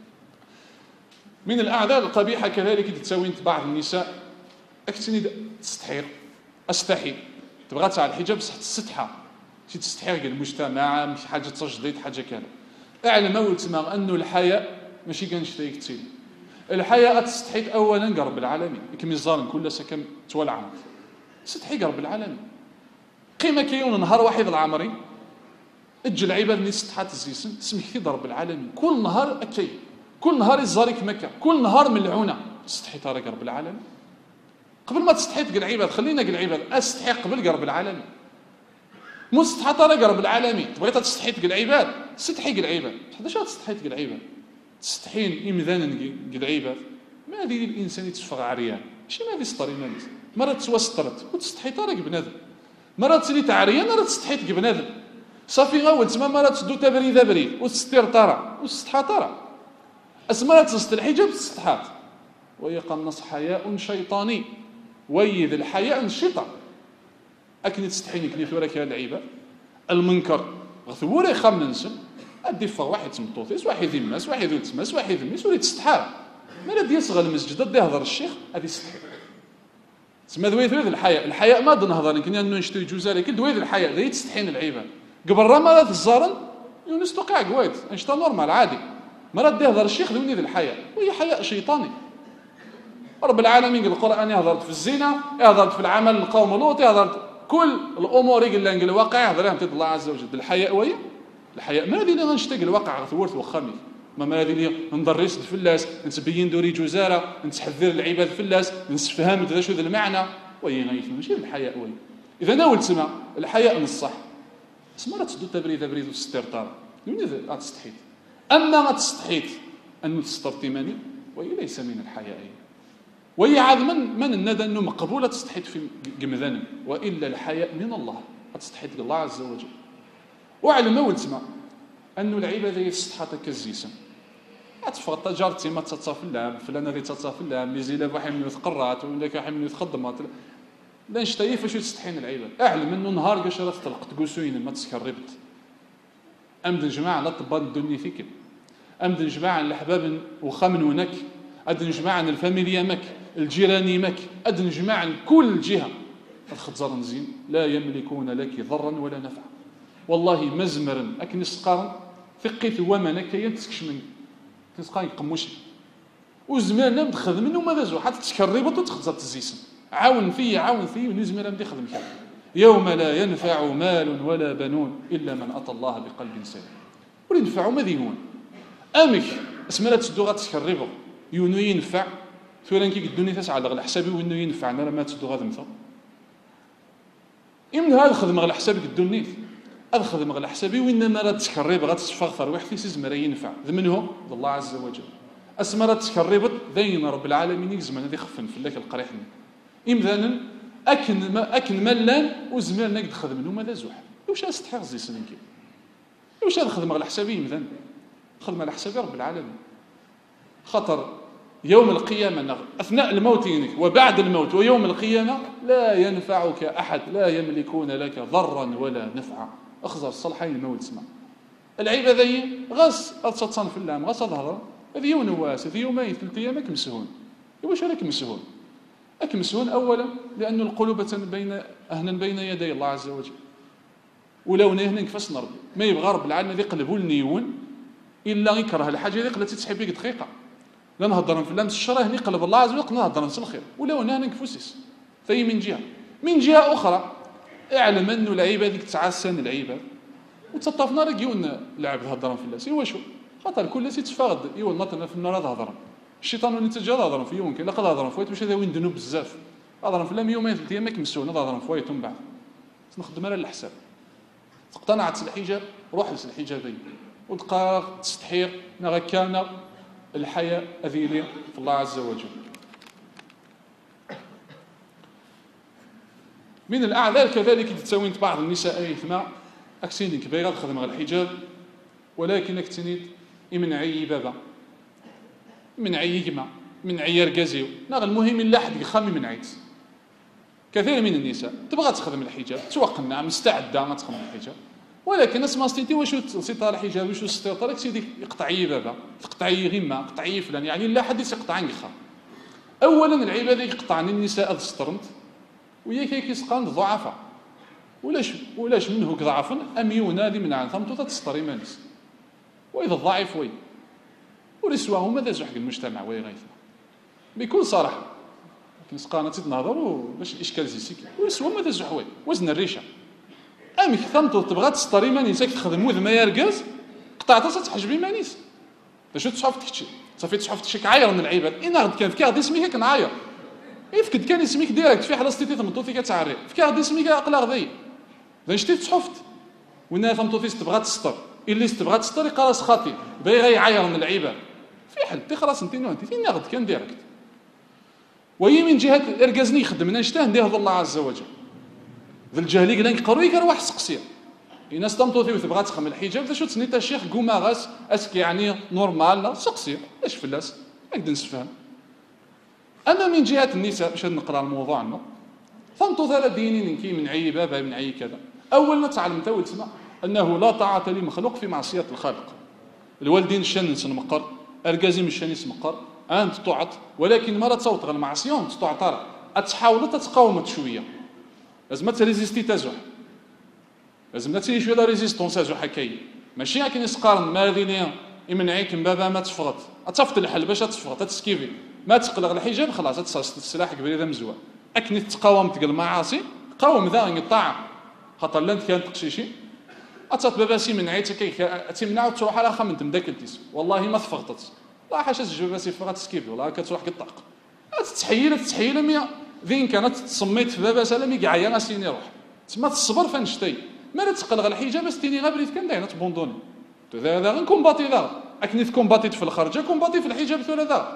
من الأعذار القبيحة كذلك تتساوي بعض النساء أكتني تستحير أستحي تبغى تاع الحجاب بصح تستحى شي تستحي قال المجتمع مش حاجه تجديد حاجه كذا اعلم اول تما انه الحياء ماشي كنشتي كثير الحياء تستحيت اولا رب العالمين كما الظالم كل سكن تولع تستحي رب العالمين قيمه كيون نهار واحد العمري اجل العباد اللي استحات الزيسن تسمي كثير رب العالمين كل نهار اكي كل نهار يزارك مكه كل نهار ملعونه تستحيت رب العالمين قبل ما تستحي تقل عباد خلينا قل عباد استحي قبل رب العالمين مستحى ترى رب العالمين تبغي تستحي تقل عباد استحي قل عباد حدا شنو تستحي تقل عباد تستحين امذانا قل عباد ما هذه الانسان يتشفغ عريان ماشي ما هذه سطري مالك مره تسوى سطرت وتستحي ترى بنادم مرة تسلي تعريان راه تستحيت بنادم صافي غاول تما مرة تسدو تبريد بريد وتستير طرا وتستحى طرا اسمرا تسد الحجاب تستحات ويقنص حياء شيطاني ويذ الحياء الشيطان اكن تستحيني كني ثورك هاد العيبه المنكر غثورا يخمن نسم ادي فا واحد تمطوطيس واحد يماس واحد يتماس واحد يميس ولا تستحى مالا دي يصغى المسجد ادي يهضر الشيخ ادي يستحي تسمى ذوي ذوي الحياء الحياء ما نهضر لكن انه نشتري جوزاري كل ذوي الحياء ذي تستحين العيبه قبل راه الزارن يونس توقع قوايت انشطا نورمال عادي مرة دي يهضر الشيخ ذوني ذي الحياء وهي حياء شيطاني رب العالمين القرآن يهضرت في الزنا يهضرت في العمل القوم لوط يهضرت كل الأمور يقول لنا الواقع يهضرها نتيت الله عز وجل الحياء وهي الحياء ما هذه اللي غنشتاق الواقع ثورت وخامي ما هذه اللي ندرس الفلاس نتبين دوري جزارة نتحذر العباد الفلاس نسفهم ذا شو ذا المعنى وهي غيث ماشي الحياء وهي إذا ناول تسمع الحياء نصح اسمها تسدو تبريد تبريد واسترطار لماذا ذا تستحيت أما ما تستحيت أنه تسترطمني وهي ليس من الحياء وهي عاد من من الندى أنه مقبولة تستحيت في قمذان وإلا الحياء من الله تستحيت الله عز وجل وعلم أول تسمع أنه العيبة ذي يستحط كالزيسم أتفقط جارتي ما تتصاف اللعب فلان ذي تتصاف اللعب ميزيلا واحد من يتقرات ولا واحد من يتخدمات لا نشتهي فاش تستحين العيبة أعلم أنه نهار قشرة تطلق تقوسوين ما تسكربت أمد الجماعة لا طبان الدنيا فيك أمد الجماعة الأحباب وخمن ونك أدن جماعة الفاميليا مك الجيراني مك أدن جماعة كل جهة الخزر نزين لا يملكون لك ضرا ولا نفعا والله مزمرا أكن سقارا ثقيت ومنك ينتسكش من تسقاي قموشي وزمانا مدخذ منه ماذا زو حتى تكربط وتخزر تزيسن عاون فيه عاون فيه ونزمانا مدي خدم كذا يوم لا ينفع مال ولا بنون إلا من أتى الله بقلب سليم ولينفع ما ذيهون أمك اسمها لا تسدو غتسكربو يونو ينفع ثورا كي قدوني تسعى على حسابي وينو ينفع انا ما تسدو غادي مثلا يمن هذا خدمه على حسابي قدوني هذا خدمه على حسابي وانما لا تسكريب غتستفغفر واحد في سيز مرا ينفع ذمنه الله عز وجل اسما لا تسكريب ذين رب العالمين يزمن هذا يخفن في لك القريحني امذانا اكن ما اكن ملان وزمان نقد خدم لهم هذا زوح واش استحق زي سنكي واش هذا خدمه على حسابي امذان خدمه على حسابي رب العالمين خطر يوم القيامة أثناء الموت وبعد الموت ويوم القيامة لا ينفعك أحد لا يملكون لك ضرا ولا نفعا أخزر الصلحين الموت اسمع العيبة ذي غاس أتصن في اللام غاس أظهر هذه يوم نواس هذه يومين ثلاث أيام أكمسهون واش هذا أكمسهون أكمسهون أولا لأن القلوب بين أهنا بين يدي الله عز وجل ولو نهنا نكفس نربي ما يبغى رب العالمين يقلبوا النيون إلا يكره الحاجة ذي قلت تسحب بك دقيقة لا نهضر في اللمس الشرع هني قلب الله عز وجل نهضر في الخير ولا هنا نكفوسيس في من جهه من جهه اخرى اعلم انه العيبه هذيك تعسن العيبه وتصطفنا رجيون لعب هضر في الله سي شو خاطر كل شيء تفاقد ايوا مثلا في النار هضر الشيطان اللي تجا هضر في يوم كلا قد هضر فويت واش هذا وين ذنوب بزاف هضر في اللام يومين ثلاث ايام كمسون هضر فويت من بعد نخدم على الحساب اقتنعت الحجاب روح للحجابين وتلقى تستحير نا كان الحياة أذيلية في الله عز وجل من الأعذار كذلك تتساوين بعض النساء أيثما أكسين كبيرة تخدم على الحجاب ولكن أكتنيد من عي بابا من عي جمع من عي رقازيو ناغ المهم إلا حد يخمي من عيت كثير من النساء تبغى تخدم الحجاب توقنا مستعدة ما تخدم الحجاب ولكن اسمع ستيتي واش سيطار الحجاب واش استيطارك سيدي يقطعي بابا تقطعي غيما قطعي فلان يعني لا حد يقطع نخا اولا العباده يقطعني النساء السترنت ويا كي كيسقان ضعفاء ولاش ولاش منه ضعفا ام ينادي من عن ثمتو تستري مانس واذا الضعيف وي ورسواهم ماذا زحق المجتمع وي غيث بكل صراحه كنسقانا تنهضروا باش الاشكال زي ورسوا ماذا زحوي وزن الريشه امك ثمتو تبغى تستري مانيسك تخدم وذ ما يرقز قطعتها تحجبي مانيس باش تصحف تكتشي صافي تصحف تشك عاير من العباد ان غد كان فيك غادي سميك كنعاير يفكد كان يسميك ديريكت في حاله ستيتي ثمتو فيك تعري فيك غادي سميك اقلا غدي اذا شتي تصحفت ونا ثمتو فيس تبغى تستر اللي تبغى تستر قراص خاطي باغي غيعاير من العباد في حل تي خلاص انت انت فين غد كان ديريكت وهي من جهه ارقزني خدمنا نشتاه ندير الله عز وجل ذا الجهل قال لك قروي قال واحد سقسيه الناس تمطوطي وتبغى تخمم الحجاب ذا شو تسني تا الشيخ قوما غاس اسك يعني نورمال سقسيه اش فلاس نقدر نسفهم. اما من جهه النساء باش نقرا الموضوع عنه فانتو ثلاث دينين كي من عي بابا من عي كذا. اول ما تعلمت اول تسمع انه لا طاعه لمخلوق في معصيه الخالق. الوالدين الشان نسمقر ارجازي من الشان يسمقر انت تعط ولكن مرة تصوت غير المعصيه تعطر تحاول تتقاوم شويه لازم تريزيستي تزح لازم تسير شويه لا ريزيستونس تزح هكايا ماشي كاين يسقارن ماذينيا يمنعيك من بابا ما تفغط تصفط الحل باش تفغط تسكيفي ما تقلق الحجاب خلاص تصاص السلاح كبير هذا مزوى اكني تقاوم تقل المعاصي قاوم ذا نقطع خاطر لانت كانت تقشيشي اتصات بابا سي من عيتك تمنع تروح على خمنت مداكلتيس والله ما تفغطت لا حاشا تجيب سي فغات تسكيفي والله كتروح قطاق تتحيل تتحيل مية ذين كانت تصميت في بابا سلامي كاع يا سيني روح تما تصبر فنشتي ما تقلق الحجاب استيني غير بريت كان دايره تبوندوني هذا هذا غنكومباتي ذا اكني تكومباتيت في الخرجه كومباتي في الحجاب ثلاثه ذا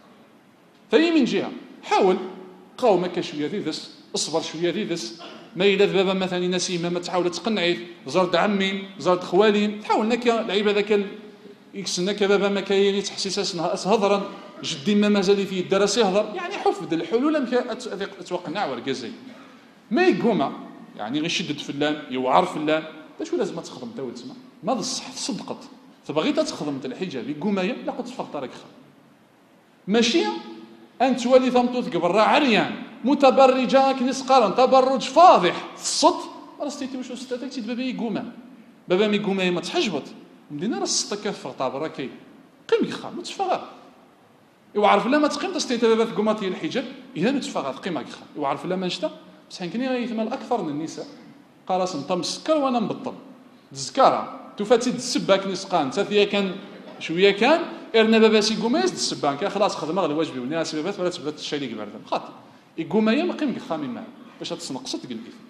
فهي من جهه حاول قاومك شويه ذيذس اصبر شويه ذيذس ما الا بابا مثلا نسيمه ما تحاول تقنعيه زرد عمي زرد خوالين تحاول نك لعيبه ذاك يكسنك بابا ما كاين تحسيس هضرا جدي ما مازال في الدرس يهضر يعني حفظ الحلول اتوقع وركزي ما يقوم يعني غير شدد فلان يوعر فلان باش لازم تخدم تا تسمع ما الصح صدقت فبغيت تخدم الحجاب يقوم لا قد تفقط راك خا ماشي انت ولي ثمتو تقبر عريان متبرجه كنيس قارن تبرج فاضح الصد راستيتي واش استاتك تي بابا يقوم بابا مي يقوم ما تحجبط مدينا راه الصدق كفر طابر راكي قيم يخا ما تفغر يعرف لا ما تقيم تستيت بابا تقوماتي الحجاب اذا ما تفغر قيمه يخا يعرف لا ما نشتا بصح كني غيثمل اكثر من النساء قراص انت مسكر وانا مبطل تذكرها تفاتي السبه كنيس قان تاثيا كان شويه كان ارنا بابا سي قوماس السبان كان خلاص خدمه غير الواجب والناس بابات ولا تبدا تشالي كبر خاطر يقوم يا مقيم خامي معاه باش تسنقصت تقول لي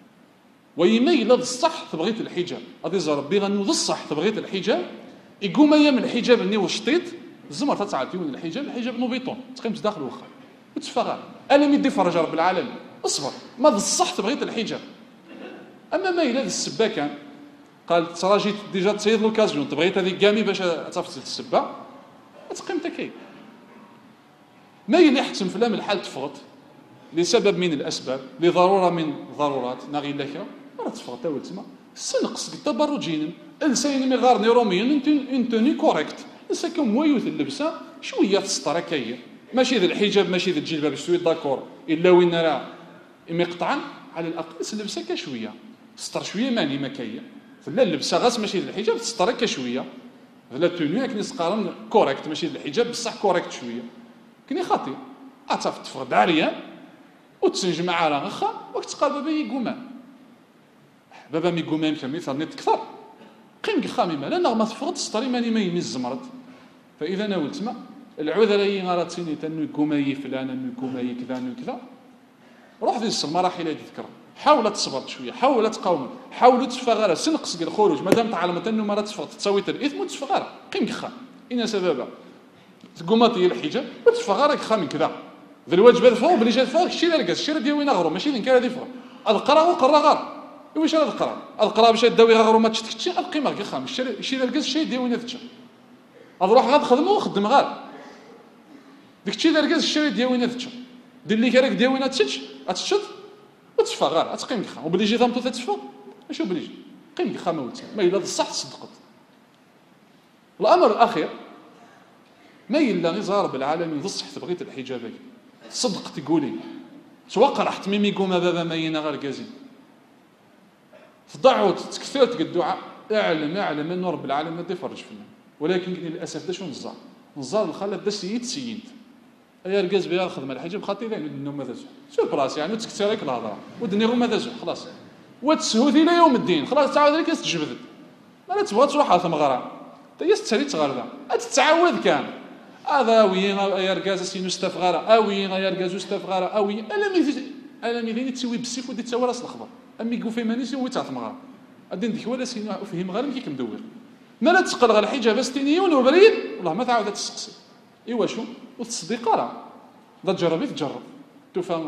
ويميل الصح تبغيت الحجاب غادي ربي غنوض الصح تبغيت الحجاب يقوم يا من الحجاب اللي وشطيت الزمر تتعطي من الحجاب الحجاب نوبيطون تقيم داخل وخا وتفغر الا ميدي فرج رب العالمين اصبر ما الصح تبغيت الحجاب اما ما الى السبا كان قال تراجيت ديجا تصيد لوكازيون تبغيت هذيك كامي باش تفصل السبه تقيم تكي ما يلي يحسن فلان الحال تفغط لسبب من الاسباب لضروره من ضرورات ناغي لك راه تفغط تا تما سنقص التبرجين انسان مي غار نيروميين انتوني كوريكت انسان مويوث اللبسه شويه تسطر كاين ماشي ذا الحجاب ماشي ذا الجلباب شويه داكور الا وين راه مقطعا على الاقل اللبسه كشويه تسطر شويه ماني ما كاين فلا اللبسه غاس ماشي ذا الحجاب تسطر كشويه لا توني كني سقارن كوريكت ماشي ذا الحجاب بصح كوريكت شويه كني خاطي اتصف تفرض عريان وتسنج مع راه خا وقت قال بابا يقوم بابا مي يقوم كمي ثاني تكثر قيم خامي ما لان ما تفرض سطري ماني ما يميز زمرت فاذا ناولت ما العذريه غارتيني تنو يقوم فلان انه يقوم كذا وكذا روح ذي المراحل هذه تذكر حاول تصبر شويه حاول تقاوم حاول تفغر سنقص الخروج مادام تعلمت انه ما تفغر تسوي الاثم وتفغر قيم خا ان سببا تقوماتي الحجاب وتفغر خا من كذا ذا الواجب هذا فوق بلي جات فوق الشيء اللي لقى الشيء ديال وين غرو ماشي اللي كان هذه فوق القرا وقرا غار واش هذا القرا القرا باش داوي غرو ما تشتكتش القيمه غير خام الشيء اللي لقى الشيء ديال وين تشا اروح غاد خدمه وخدم غار داك الشيء اللي لقى الشيء ديال وين تشا دير لي كراك ديال وين تشد تشد وتشفى غار تقيم خا وبلي جي ثمتو تتشفى اشو بلي قيم خا ما ولت ما الا الصح تصدقت الامر الاخير ما الا غير رب العالمين الصح تبغيت الحجابين صدق تقولي توقع راح تميمي قوم بابا ماينا غير كازين فضعوا تكثرت الدعاء اعلم اعلم ان رب العالمين ما يفرج فينا ولكن للاسف دا شو نزار نزار الخلف دا سيد سينت ايا ركاز بها الخدمه الحجاب خاطي ذا انه ماذا زو شو براس يعني تكثرك الهضره ودنيغو ماذا زو خلاص وتسهوثي الى يوم الدين خلاص تعاود لك تجبد ما تبغى تروح على ثمغرا تا يستري تغردا تتعاود كان هذا وين يا ركاز سينو استفغاره اوي يا ركاز استفغاره اوي الا مي الا مي تسوي بالسيف ودي تسوي راس الخبر امي كوفي ماني سوي تاع ثمغره غادي نديك ولا سينو فهم غير كي كندوي ما لا تقل غير الحجاب استنيون وبريد والله ما تعاود تسقسي ايوا شو والتصديق راه دا تجربي تجرب تفهم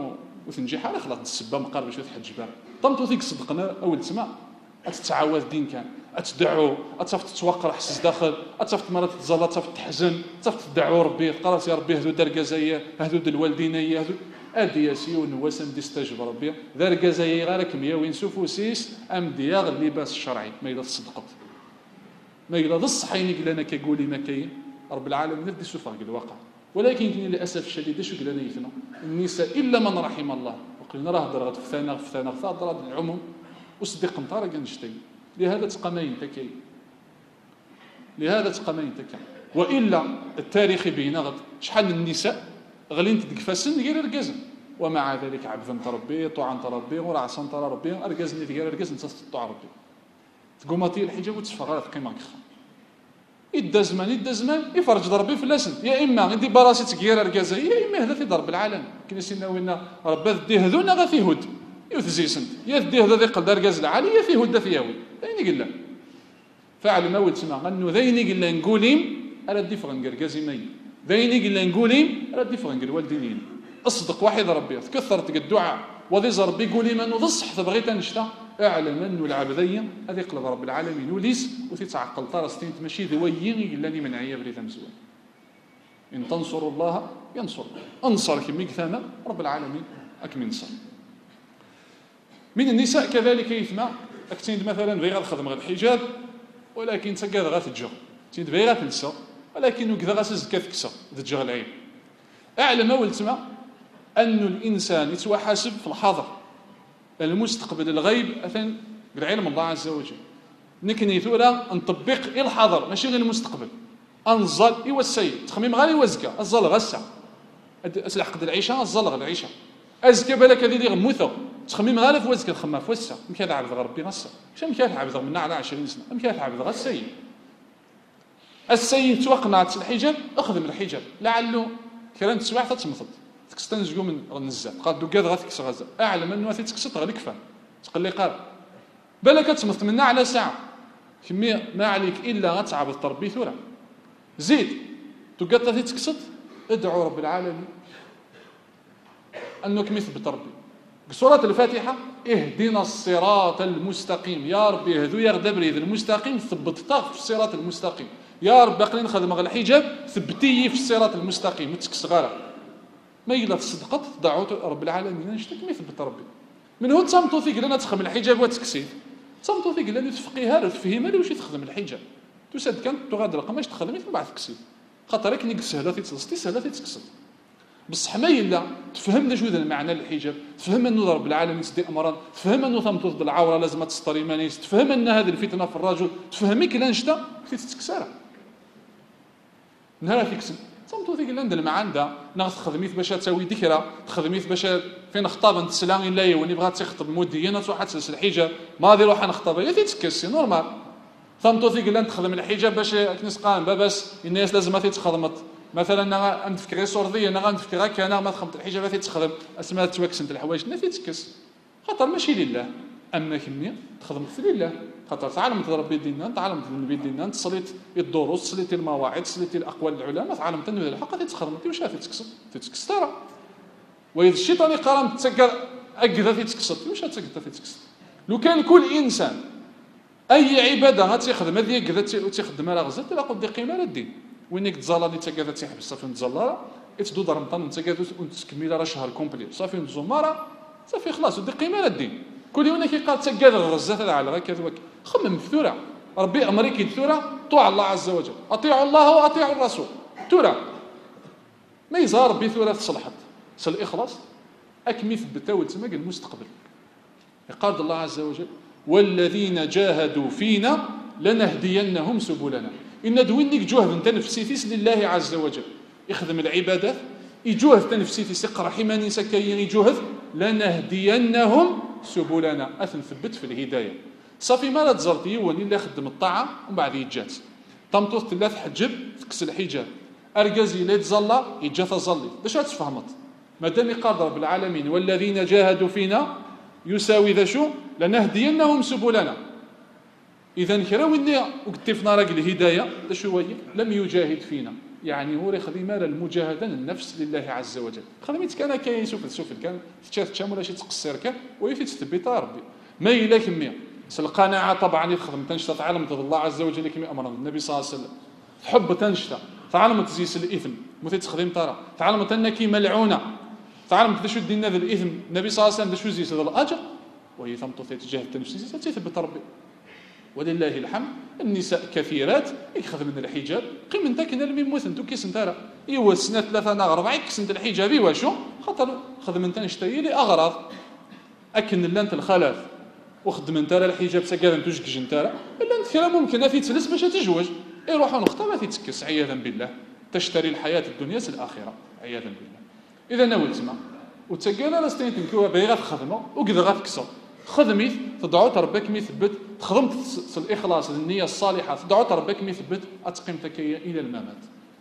وتنجح على خلاص تسبى مقارب باش تحج باب طمطو فيك صدقنا اول تسمع اتتعاوذ دين كان اتدعو اتصفت تتوقر حسس داخل اتصفت مرات تتزلط اتصفت تحزن اتصفت تدعو ربي قراس يا ربي هذو دار كازايا هذو د الوالدينيه هذو ادي ياسيون وسم دي استجب ربي دار كازايا غيرك مية وين سوفوسيس ام دياغ اللباس الشرعي ما الا تصدقت ما الا الصحيني قال انا كقولي ما كاين رب العالمين ندي سوفاق الواقع ولكن للاسف الشديد شو قال لنا يثنى النساء الا من رحم الله وقلنا راه ضرغت فتانا فتانا ضرغت العموم وصدق مطار كنشتي لهذا تقامين تكاي لهذا تقامين تكاي والا التاريخ يبين غد شحال من النساء غلين تدقفاسن غير ركازن ومع ذلك عبدا ربي طوعا ربي ورعصا ربي اركازني غير ركازن تطوع ربي تقوماتي الحجاب وتصفى غير قيمه كخا يدا زمان يدا زمان يفرج ربي في الاسد يا اما غادي براسي تكير ركازه يا اما هذا في ضرب العالم كنا سينا وين ربي ذي هذونا غا في هود يوثزيسنت يا ذي هذا ذي قدر ركاز العالي يا في هود فياوي ذيني قال له فعل ما ولد سمع انه ذيني قال له نقوليم انا دي فغن ركازي مي ذيني قال له نقوليم انا دي فغن والدينين اصدق واحد ربي تكثرت الدعاء وذي ربي قولي من وضصح بغيت نشتا اعلم انه العبديه هذه قلب رب العالمين وليس وتتعقل طارستين ماشي ذويين قلاني من عيا بريد مزوان ان تنصروا الله ينصر انصر كمي ثانا رب العالمين اكمل نصر من النساء كذلك يثمى اكتيند مثلا بغير الخدم غير الحجاب ولكن تقاد غا تجر تيند بغير تنسى ولكن كذا غاسز كتكسر تجر العين اعلم ولتما ان الانسان يتوحاسب في الحاضر المستقبل الغيب اثن بالعلم الله عز وجل نكني ثورة نطبق الحاضر ماشي غير المستقبل انزل ايوا السيد تخميم غير يوزكا الزل غسا اسلح قد العيشه الزل غير العيشه ازكى بالك هذه اللي غموثه تخميم غير في وزكا تخمم في وسا مكان عبد ربي غسا مش مكان عبد منا على عشرين سنه مكان عبد غير السيد السيد توقنعت الحجاب اخذ الحجاب لعله كرنت سواع تتمثل تكستنجو من النزال قال دو كاد غاتكس غزا اعلم انه غادي تكسط غير كفا تقلي قال بالك تمث منا على ساعه كميه ما عليك الا غتعب التربي ثوره زيد دو كاد غادي تكسط ادعوا رب العالمين انك مثل بتربي سوره الفاتحه اهدنا الصراط المستقيم يا ربي هذو يا غدا بريد المستقيم ثبت طاغ في الصراط المستقيم يا رب باقي نخدم غير الحجاب ثبتي في الصراط المستقيم ما تكس غير ما إلا تصدقت دعوت رب العالمين نشتك ما يثبت ربي من هو تصمتو فيك لنا تخدم الحجاب وتكسير تصمتو فيك لنا تفقيها تفهمها لي واش تخدم الحجاب تسد كانت تغادر قماش تخدم من بعد تكسير خاطرك نيك سهله تتصدي سهله تكسد بصح ما إلا تفهم شنو المعنى الحجاب تفهم انه رب العالمين يسدي امرا تفهم انه ثمتو بالعوره لازم تستري مانيس تفهم ان هذه الفتنه في الرجل تفهمك لا نشتا تتكسر نهار تكسب صمتو ذيك لند المعنده ناخذ خدميت باش تسوي ذكرى خدميت باش فين خطاب نتسلا الا يوني بغات تخطب مدينه تروح تسلسل الحجاب ما دير روح نخطب هي تتكسي نورمال صمتو ذيك لند تخدم الحجاب باش كنس قام بس الناس لازم تخدمت مثلا انا نفكر صورتي انا غنفكر هكا انا ما خدمت الحجاب تتخدم اسماء توكسنت الحوايج نا تتكس خاطر ماشي لله اما كميه تخدم في لله خاطر تعلمت ربي ديننا تعلمت النبي ديننا تصليت الدروس تصليت المواعظ تصليت الاقوال العلماء تعلمت ان الحق تتخدمتي واش تتكسر تتكسر واذا الشيطان قرام تسكر اكذا تتكسر واش تتكسر تتكسر لو كان كل انسان اي عباده غتخدم هذه كذا تخدم على غزه لا قد قيمه الدين وينك تزالاني تكذا تحبس صافي نتزلره اتدو رمضان انت كذا وتكمل راه شهر كومبلي صافي نزمره صافي خلاص ودي قيمه الدين كل يوم كيقال تكاد الغزه هذا على كذا خمم في ثوره ربي امريكي الثوره طوع الله عز وجل اطيعوا الله واطيعوا الرسول ثوره ما يزار ربي ثوره تصلحت سل الاخلاص اكمي ثبتوا تما المستقبل يقال الله عز وجل والذين جاهدوا فينا لنهدينهم سبلنا ان دوينك جهد انت نفسيتيس لله عز وجل يخدم العبادات يجوهد تنفسيتيس يقرا حماني سكاين يجوهد لنهدينهم سبلنا اثن ثبت في الهدايه صافي ما لا تزرت يوني اللي خدم الطاعه ومن بعد يجات طمطوط ثلاث حجب تكس الحجاب ارجازي لا تزلى يجا تزلي باش تفهمت مادام قادر رب العالمين والذين جاهدوا فينا يساوي ذا شو لنهدينهم سبلنا اذا كرا وين وقتفنا راجل الهدايه ذا شو لم يجاهد فينا يعني هو يخدم على المجاهده النفس لله عز وجل. خدمت كان كاين سوف سوف كان تشات ولا شي تقصير كان ويفي تثبت ربي ما الا كميه القناعه طبعا يخدم تنشط تعلم الله عز وجل كما امر النبي صلى الله عليه وسلم حب تنشط تعلم تزيس الاثم مثل تخدم ترى تعلم انك ملعونه تعلم كيفاش دينا هذا الاثم النبي صلى الله عليه وسلم شو زيس هذا الاجر وهي ثمطو في تجاه التنفس تثبت ربي. ولله الحمد النساء كثيرات يخدم من الحجاب قيم انت كنا لمي موت انتو كيس انت ايوا سنه ثلاثه انا اربعه كسنت الحجابي واشو خاطر خدم انت نشتري لي اغراض اكن لا انت الخلاف وخدم انت الحجاب سكر انت جوج انت الا انت كلام ممكن في تفلس باش تتزوج يروحوا نختار ما تتكس عياذا بالله تشتري الحياه الدنيا الاخره عياذا بالله. اذا ناولت ما وتسكر انا ستين كوا بغير خدمه وكذا غتكسر خدمي تدعو ربك مي ثبت خدمت الاخلاص النيه الصالحه تدعو ربك مي ثبت اتقيمتك الى الممات.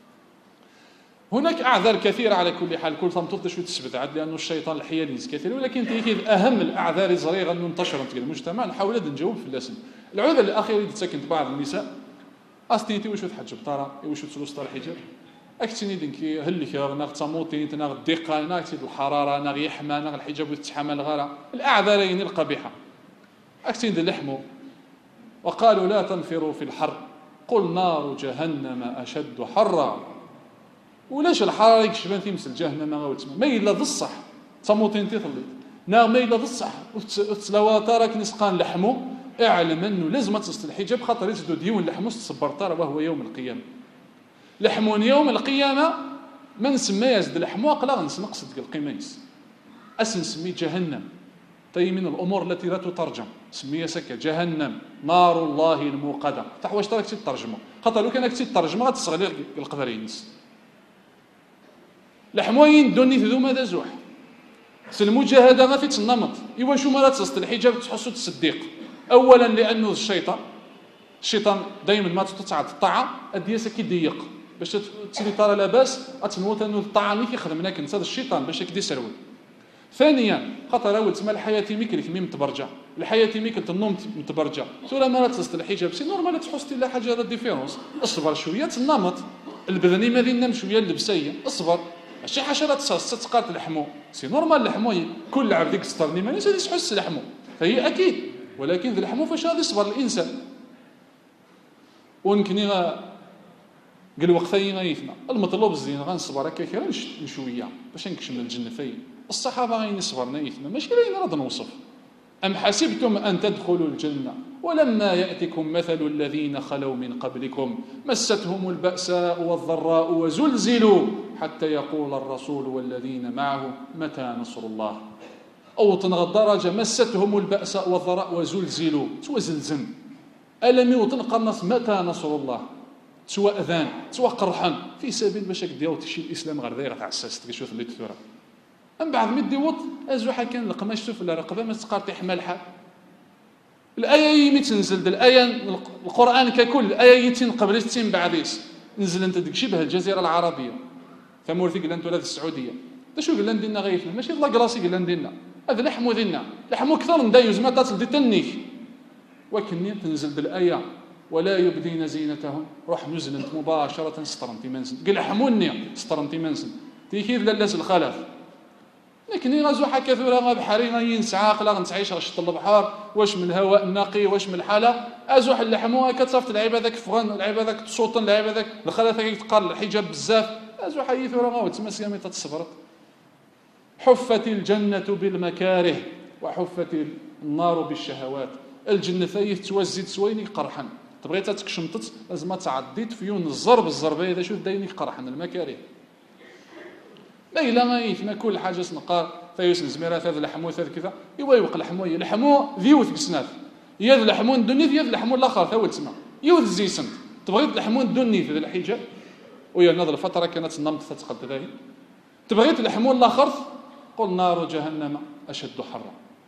هناك اعذار كثيره على كل حال كل ثم تفضل شو تثبت عاد لانه الشيطان الحياليز كثير ولكن تيكيد اهم الاعذار صغيره منتشره في المجتمع نحاول نجاوب في اللسن. العذر الاخير اللي تسكن بعض النساء استنيتي واش تحجب ترى واش تلوس ترى الحجاب اكتني دنكي هلك ناغ تموتين ناغ الدقه ناغ الحراره ناغ يحمى ناغ الحجاب وتتحمل غير الاعذارين القبيحه اكتني اللحم. وقالوا لا تنفروا في الحر قل نار جهنم اشد حرا. ولاش الحراره يكشبان تمثل جهنم غاوتما ما الا ذا الصح تموتين تيطلي ناغ ما الا ذا الصح وتسلاوا تراك نسقان لحمو اعلم انه لازم تصل الحجاب خاطر يزدو ديون لحمو تصبر ترى وهو يوم القيامه. لحمون يوم القيامة ما نسميه يزد لحمو أقلا غنسنقصد القيميس أس نسمي جهنم طي من الأمور التي لا تترجم سميها سكة جهنم نار الله الموقدة تحواش تراك تترجمه خاطر لو كان كتي ترجمه غتسغلي القدرينس لحموين دوني ذو ماذا زوح المجاهدة ما في تنمط إيوا شو ما تصل الحجاب تحسو تصديق أولا لأنه الشيطان الشيطان دائما ما تتعد الطاعة أدياسا كي ضيق باش تسيري ترى لاباس اتنوت انه الطاعه اللي كيخدم لك انت الشيطان باش يكدي سروي. ثانيا خاطر اول تما الحياه ميكل كمي متبرجه الحياه ميكل النوم متبرجه ثم ما تصل الحجاب سي نورمال تحس لا حاجه لا ديفيرونس اصبر شويه النمط البدني ما ننام شويه اللبسيه اصبر شي حشرات تسقط لحمو سي نورمال لحمو كل عبد ديك سترني ما نسى يحس لحمو فهي اكيد ولكن ذا لحمو فاش غادي يصبر الانسان ويمكن قال وقتين غيثنا المطلوب الزين غنصبر هكا كيرا شويه باش نكشم الجنه فين الصحابه غاين يصبرنا يثنا ماشي غير نرد نوصف ام حسبتم ان تدخلوا الجنه ولما ياتكم مثل الذين خلوا من قبلكم مستهم الباساء والضراء وزلزلوا حتى يقول الرسول والذين معه متى نصر الله او تنغ الدرجه مستهم الباساء والضراء وزلزلوا سوى زلزم الم يوطن قنص متى نصر الله سواء اذان سواء قرحان في سبيل باش ديروا تشي الاسلام غير دايره تاع الساس تشوف اللي تثوره من بعد ما ديوط ازوحه كان القماش شوف الرقبه ما تقار تحمل حال الايه يمي تنزل الايه القران ككل الايه يتين قبل يتين بعديس نزل انت ديك شبه الجزيره العربيه ثمورثي قال انت ولا السعوديه دا شو قال لنا غيثنا ماشي الله قراسي قال لنا هذا لحمو دينا لحمو اكثر ندايز ما تصل دي تنيك ولكن تنزل بالايه ولا يبدين زينتهم روح نزلت مباشره سترنتي منزل قال حموني سترنتي منزل تيكيد لالاس الخلاف لكن غازو حكا ثورا بحري غينسعاق لا غنتعيش رشط البحر واش من الهواء النقي واش من الحاله ازوح اللحمو كتصافت العيبه ذاك فغان العيبه ذاك تصوطن العيبه ذاك الخلاف يتقال الحجاب بزاف ازوح حي ثورا غاو تما سيامي تتصبرت حفت الجنه بالمكاره وحفت النار بالشهوات الجنه ثايث توزيد سويني قرحا تبغي تكشمطت لازم تعديت فيون الزرب الزربه اذا شوف دايني قرحا المكاره لا الا ما يثما كل حاجه سنقار فيوسن زميرات هذا لحمو هذا كذا ايوا يوق لحمو لحمو ذيوث كسناف يا لحمو الدنيا يا لحمو الاخر ثا تسمع يوث زيسن تبغي لحمو الدنيا في الحجاب ويا نظر فتره كانت النمط تتقد ذاي تبغي لحمو الاخر قل نار جهنم اشد حرا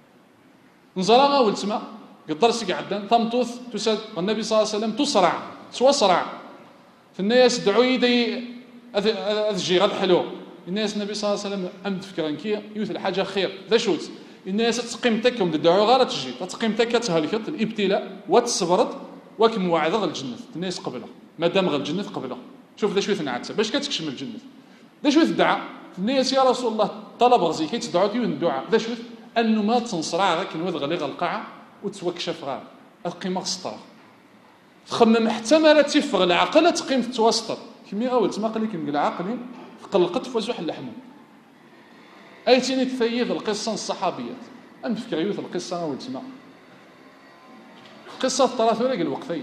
نزرا ول تسمع قدر سقعدان ثمطوث تسد والنبي صلى الله عليه وسلم تسرع سوا صرع في الناس دعوا يدي اذجي غد حلو الناس النبي صلى الله عليه وسلم امد فكران كي يوث حاجه خير ذا شوت الناس تقيمتكم تدعوا غير تجي تقيمتك تهلكت الابتلاء وتصبرت وكم وعد غل الجنه الناس قبله ما دام غل الجنه قبله شوف ذا شويه نعتها باش كتكشم الجنه. ذا شويه الدعاء الناس يا رسول الله طلب غزي كيتدعوا تيون الدعاء ذا شويه انه ما تنصرع غير كنوض غلي القاعه وتوكشف غير القيمه السطر تخمم حتى ما لا تيفغ العقل تقيم تتوسط كمي غاول تما قال لك العقل قلقت فوزوح اللحم ايتيني تثيد القصه الصحابيات انفكر يوث القصه غاول تما قصه الطراثوريق الوقفي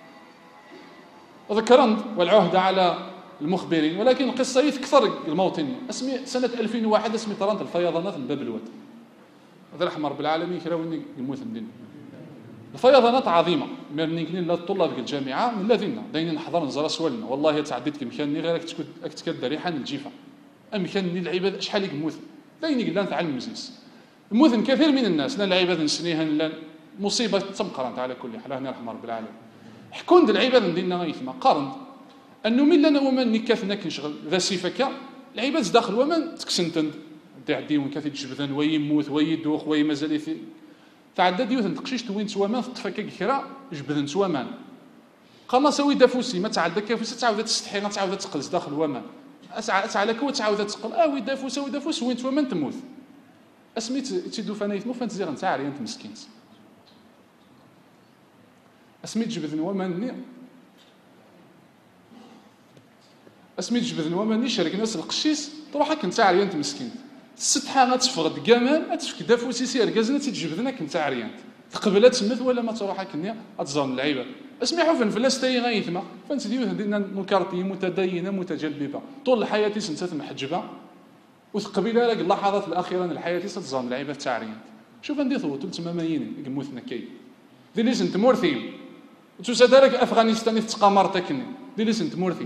ذكرت والعهد على المخبرين ولكن القصه يكثر الموطنيه اسمي سنه ألفين وواحد اسمي طرنت الفيضانات من باب الواد هذا رحم رب العالمين كراوني الموت ندين الفيضانات عظيمه مرني كاين للطلاب الجامعه من الذين داينين نحضر نزرا سوالنا والله تعديت كمكانني غير راك تكد ريحان الجيفه امكانني العباد شحال يموت دايني قلنا نتعلم مزيس يموت كثير من الناس لا العباد نسنيها لا مصيبه تمقرنت على كل حال هنا رحم رب العالمين حكون العباد ندينا غيثما قارن انه من لنا ومن نكاثنا كنشغل ذا سيفك العباد داخل ومن تكسنتن دي عديون كثير جبذان ويموت ويدوخ وي مازال في تعدى ديوث نتقشيش توين سوامان تفكك كرا جبذن سوامان قالنا سوي دافوسي ما تعدى كافوسي تعاود تستحي تعاود تقلز داخل ومان اسعى اسعى لك وتعاود تقل اه وي دافوس وي دافوس وين سوامان تموت اسميت تيدو فنايت مو فانت زيغ نتاع عريان مسكين اسميت جبذن وماني اسميت جبذن وماني شارك ناس القشيس تروح هاك نتاع عريان مسكين السطحه غتفقد كامل تفك دافوسي سير كازنا تجبدنا كنت عريان تقبل تمث ولا ما تروح هكني اتزرن اللعيبه اسمي حفن فلاستي غيثما فانت ديو دينا منكرتي متدينه متجلبه طول حياتي سنت محجبه وتقبل لك اللحظات الاخيره من الحياه تتزرن اللعيبه تاع عريان شوف ندير ثوت تما مايين يموتنا كي دي لي سنت مورثي وتسدارك افغانستان تقامرتكني دي لي سنت مورثي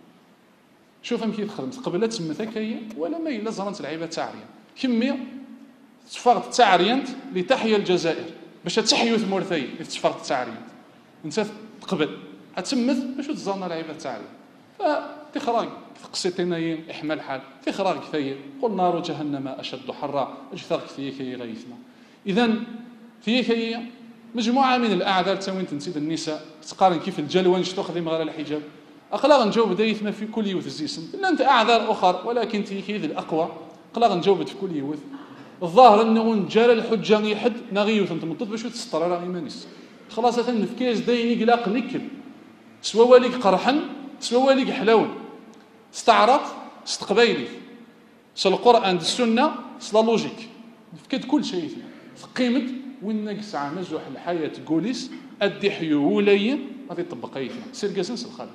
شوف ام كيف خدمت قبل تمث هكايا ولا ما الا زرنت العيبه تاع عريان كميه تفاقد تاع عريان لتحيا الجزائر باش تحيو ثمورثي تفاقد تاع عريان انت تقبل تمث باش تزرنا العيبه تاع عريان فتخرج قصيتين احمل حال تخرج كثير قل نار جهنم اشد حرا اجثر كثير كي غيثنا اذا في كي مجموعه من الاعذار تاوين تنسيد النساء تقارن كيف الجلوان تخدم غير الحجاب اقلا نجاوب دايث ما في كل يوث الزيسن الا انت اعذار اخر ولكن تيكي ذي الاقوى اقلا نجاوب في كل يوث الظاهر انه نجار الحجه يحد نغيوث انت مطط باش تسطر راه ايمانيس خلاص النفكيز دايني قلاق نكل سوا واليك قرحا سوا واليك حلاون استعرض استقبيلي سل القران السنه سلا لوجيك فكد كل شيء قيمه وين ساعه مزوح الحياه كوليس ادي حيو ولي غادي طبقيه سير كاسنس الخالد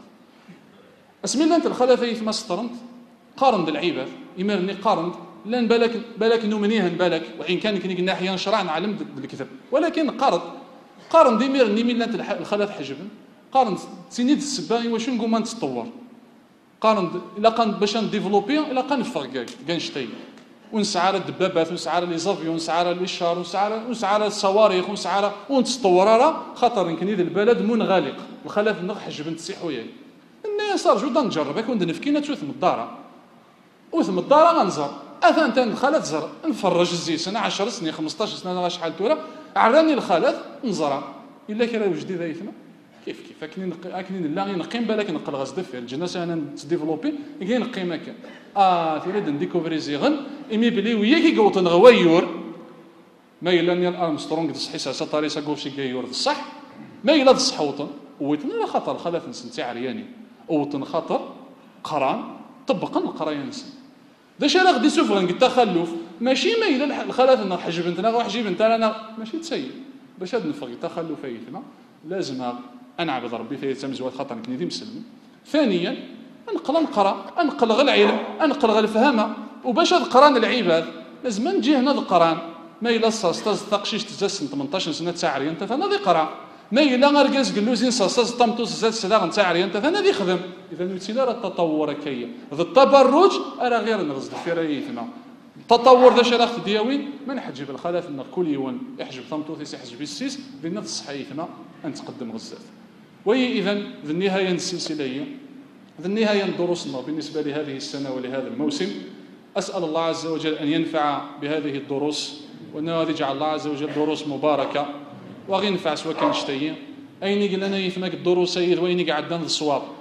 اسمي الله انت الخلفيه ما سطرنت قارن بالعباد يمرني قارن لان بالك بالك نومنيها بالك وان كان كني قلنا احيانا شرع نعلم بالكذب ولكن قارن قارن ديميرني من انت الخلف حجبا قارن سنيد السباغي واش نقول ما نتطور قارن الا كان باش نديفلوبي الا كان نفرق كنشتي ونسعى الدبابات ونسعى لي زافيون ونسعى لي شار ونسعى ونسعى الصواريخ ونسعى ونتطور راه خطر يمكن ذا البلد منغلق الخلف نحجب نتسيح وياي الناس رجعوا نجرب يكون نفكينا توث من الدار وث من الدار غنزر اثان تان الخالات زر نفرج الزيت انا عشر سنين خمسطاش سنه انا شحال تورا عراني الخالات نزرع الا كان جديد هيثما كيف كيف اكنين اكنين لا نقيم بالك نقل غاز دفير الجناس انا تديفلوبي كاين نقيم هكا اه تريد نديكوفري زيغن ايمي بلي ويا كي قوطن غويور ما الا نيال ارمسترونغ تصحيسا سطاريسا غوشي كيور الصح ما الا تصحوطن ويتنا خطر الخلاف نسنتي عرياني وطن خطر قران طبقا القرايه نسن داش راه غادي سوفغن التخلف ماشي ما الى الخلاف ان حجب انت انا حجب انت انا ماشي تسيب باش هاد نفرق التخلف ايثما لازم انعبد ربي في تمزوات خطر كني دي مسلم ثانيا انقل نقرا انقل غير العلم انقل غير الفهمه وباش هاد القران العباد لازم نجي هنا القران ما الى استاذ تقشيش تزسن ثمنطاش سنه تاع عريان انت فانا ذي قرا ما الا غرقاز قلوزين صاصاص طمطوس زاد سلاغ نتاع عريان انت فانا ذي خدم اذا نتينا راه التطور كيا ذا التبرج راه غير نغزد في رايتنا التطور ذا شرخت دياوين ما نحجب الخلاف ان كل يوم يحجب طمطوس يحجب السيس بين الصحيحنا ان تقدم غزات وهي اذا ذا النهايه السلسليه ذا النهايه دروسنا بالنسبه لهذه السنه ولهذا الموسم اسال الله عز وجل ان ينفع بهذه الدروس وانه يجعل الله عز وجل دروس مباركه وغينفع سوا كان شتي اين قلنا يثمك الدروس ايد وين قعدنا الصواب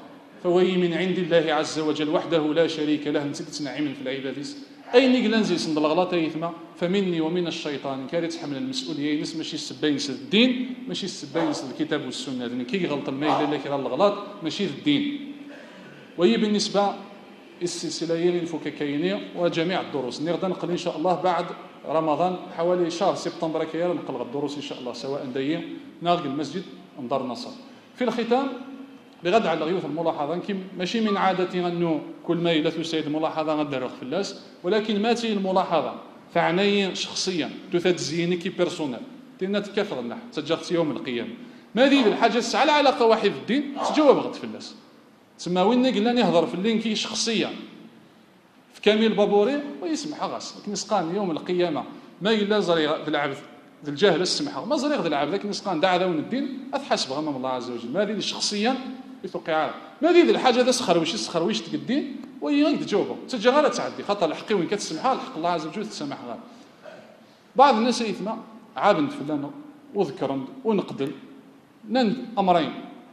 فوهي من عند الله عز وجل وحده لا شريك له نزيد تنعيم في العباد أي نقلا نزيد صند الغلط يثما فمني ومن الشيطان كان يتحمل المسؤولية ينس ماشي السبين سد الدين ماشي السبين سد الكتاب والسنة لأن كي غلط الميل اللي كيرى الغلط ماشي الدين. وهي بالنسبة السلسلة الفكاكينية وجميع الدروس نقدر نقل إن شاء الله بعد رمضان حوالي شهر سبتمبر كيرا نقل الدروس إن شاء الله سواء داية ناقل المسجد انظر نصر. في الختام بغض على غيوث الملاحظة كي ماشي من عادتي أنه كل ما إلا تسيد ملاحظة غدرغ في الناس ولكن ماتي الملاحظة فعني شخصيا تتزيني كي بيرسونال تينا تكثر النحو تجغت يوم القيامة ما ذي الحاجة على علاقة واحد في الدين تجاوب غد في الناس تسمى وين قلنا نهضر في اللينكي شخصيا في كامل بابوري ويسمح غاس لكن نسقان يوم القيامة ما إلا زريغ ذي العبد ذي الجاهل السمحة ما زريغ ذي العبد لكن نسقان داع ذون الدين أتحسب أمام الله عز وجل ما ذي شخصيا يتوقع ما ذي الحاجة ذا سخر وش يسخر وش تقدين ويغيك تجاوبه تسجى غير تعدي خاطر الحقي وين كتسمحها الحق الله عز وجل تسمح غير. بعض الناس يثمى عابد فلان وذكرن ونقدل نن أمرين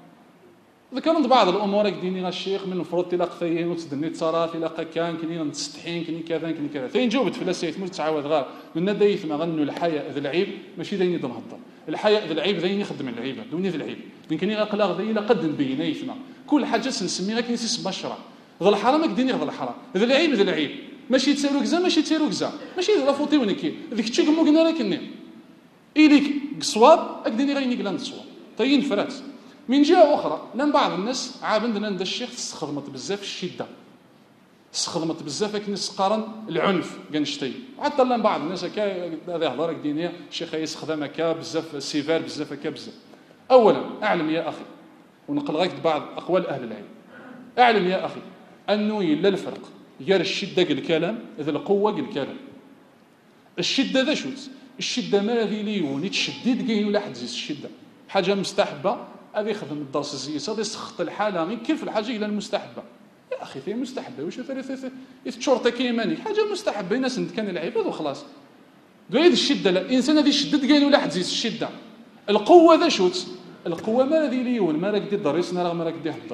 ذكرن بعض الأمور ديني الشيخ من المفروض تلاق ثين وتدني تصرا تلاق كان كني نستحين كني كذا كني كذا ثين جاوبت فلاسة يثمر تعاود غير من ندا يثمى غنوا الحياء ذي العيب ماشي ذيني دنهضر الحياء ذي العيب ذيني يخدم العيبة دوني ذي العيب يمكن أقلاق ذي لا قد نبين يثمى كل حاجة سنسميها كني سيس بشرة ذا الحرام كديني غير الحرام ذا العيب ذا العيب ماشي تسيرو كزا ماشي تسيرو كزا ماشي لا فوتي ونكي ذيك تشي كمو قلنا لك اني إليك صواب أكديني غيني قلنا صواب طيين فرات. من جهة أخرى لان بعض الناس عابندنا عند الشيخ استخدمت بزاف الشدة استخدمت بزاف كني سقارن العنف كنشتي حتى لان بعض الناس هكا هذا هضره دينيه الشيخ يستخدم هكا بزاف سيفار بزاف هكا بزاف. أولا أعلم يا أخي ونقل غيك بعض أقوال أهل العلم أعلم يا أخي أنه لا الفرق غير الشدة الكلام إذا القوة الكلام. الشدة ذا شوت الشدة ما ذي ليون يتشدد كاين ولا حد زيد الشدة حاجة مستحبة هذا يخدم الدرس الزيس هذا يسخط الحالة غير كيف الحاجة إلى المستحبة يا أخي ثي مستحبة وش ثلاثة يتشرطة كيماني حاجة مستحبة الناس كان العباد وخلاص قايد الشدة لا الإنسان هذا يشدد كاين ولا حد زيد الشدة. القوة ذا شوت القوة ما ذي ليون ما راك دي درسنا راه ما راك دي هضر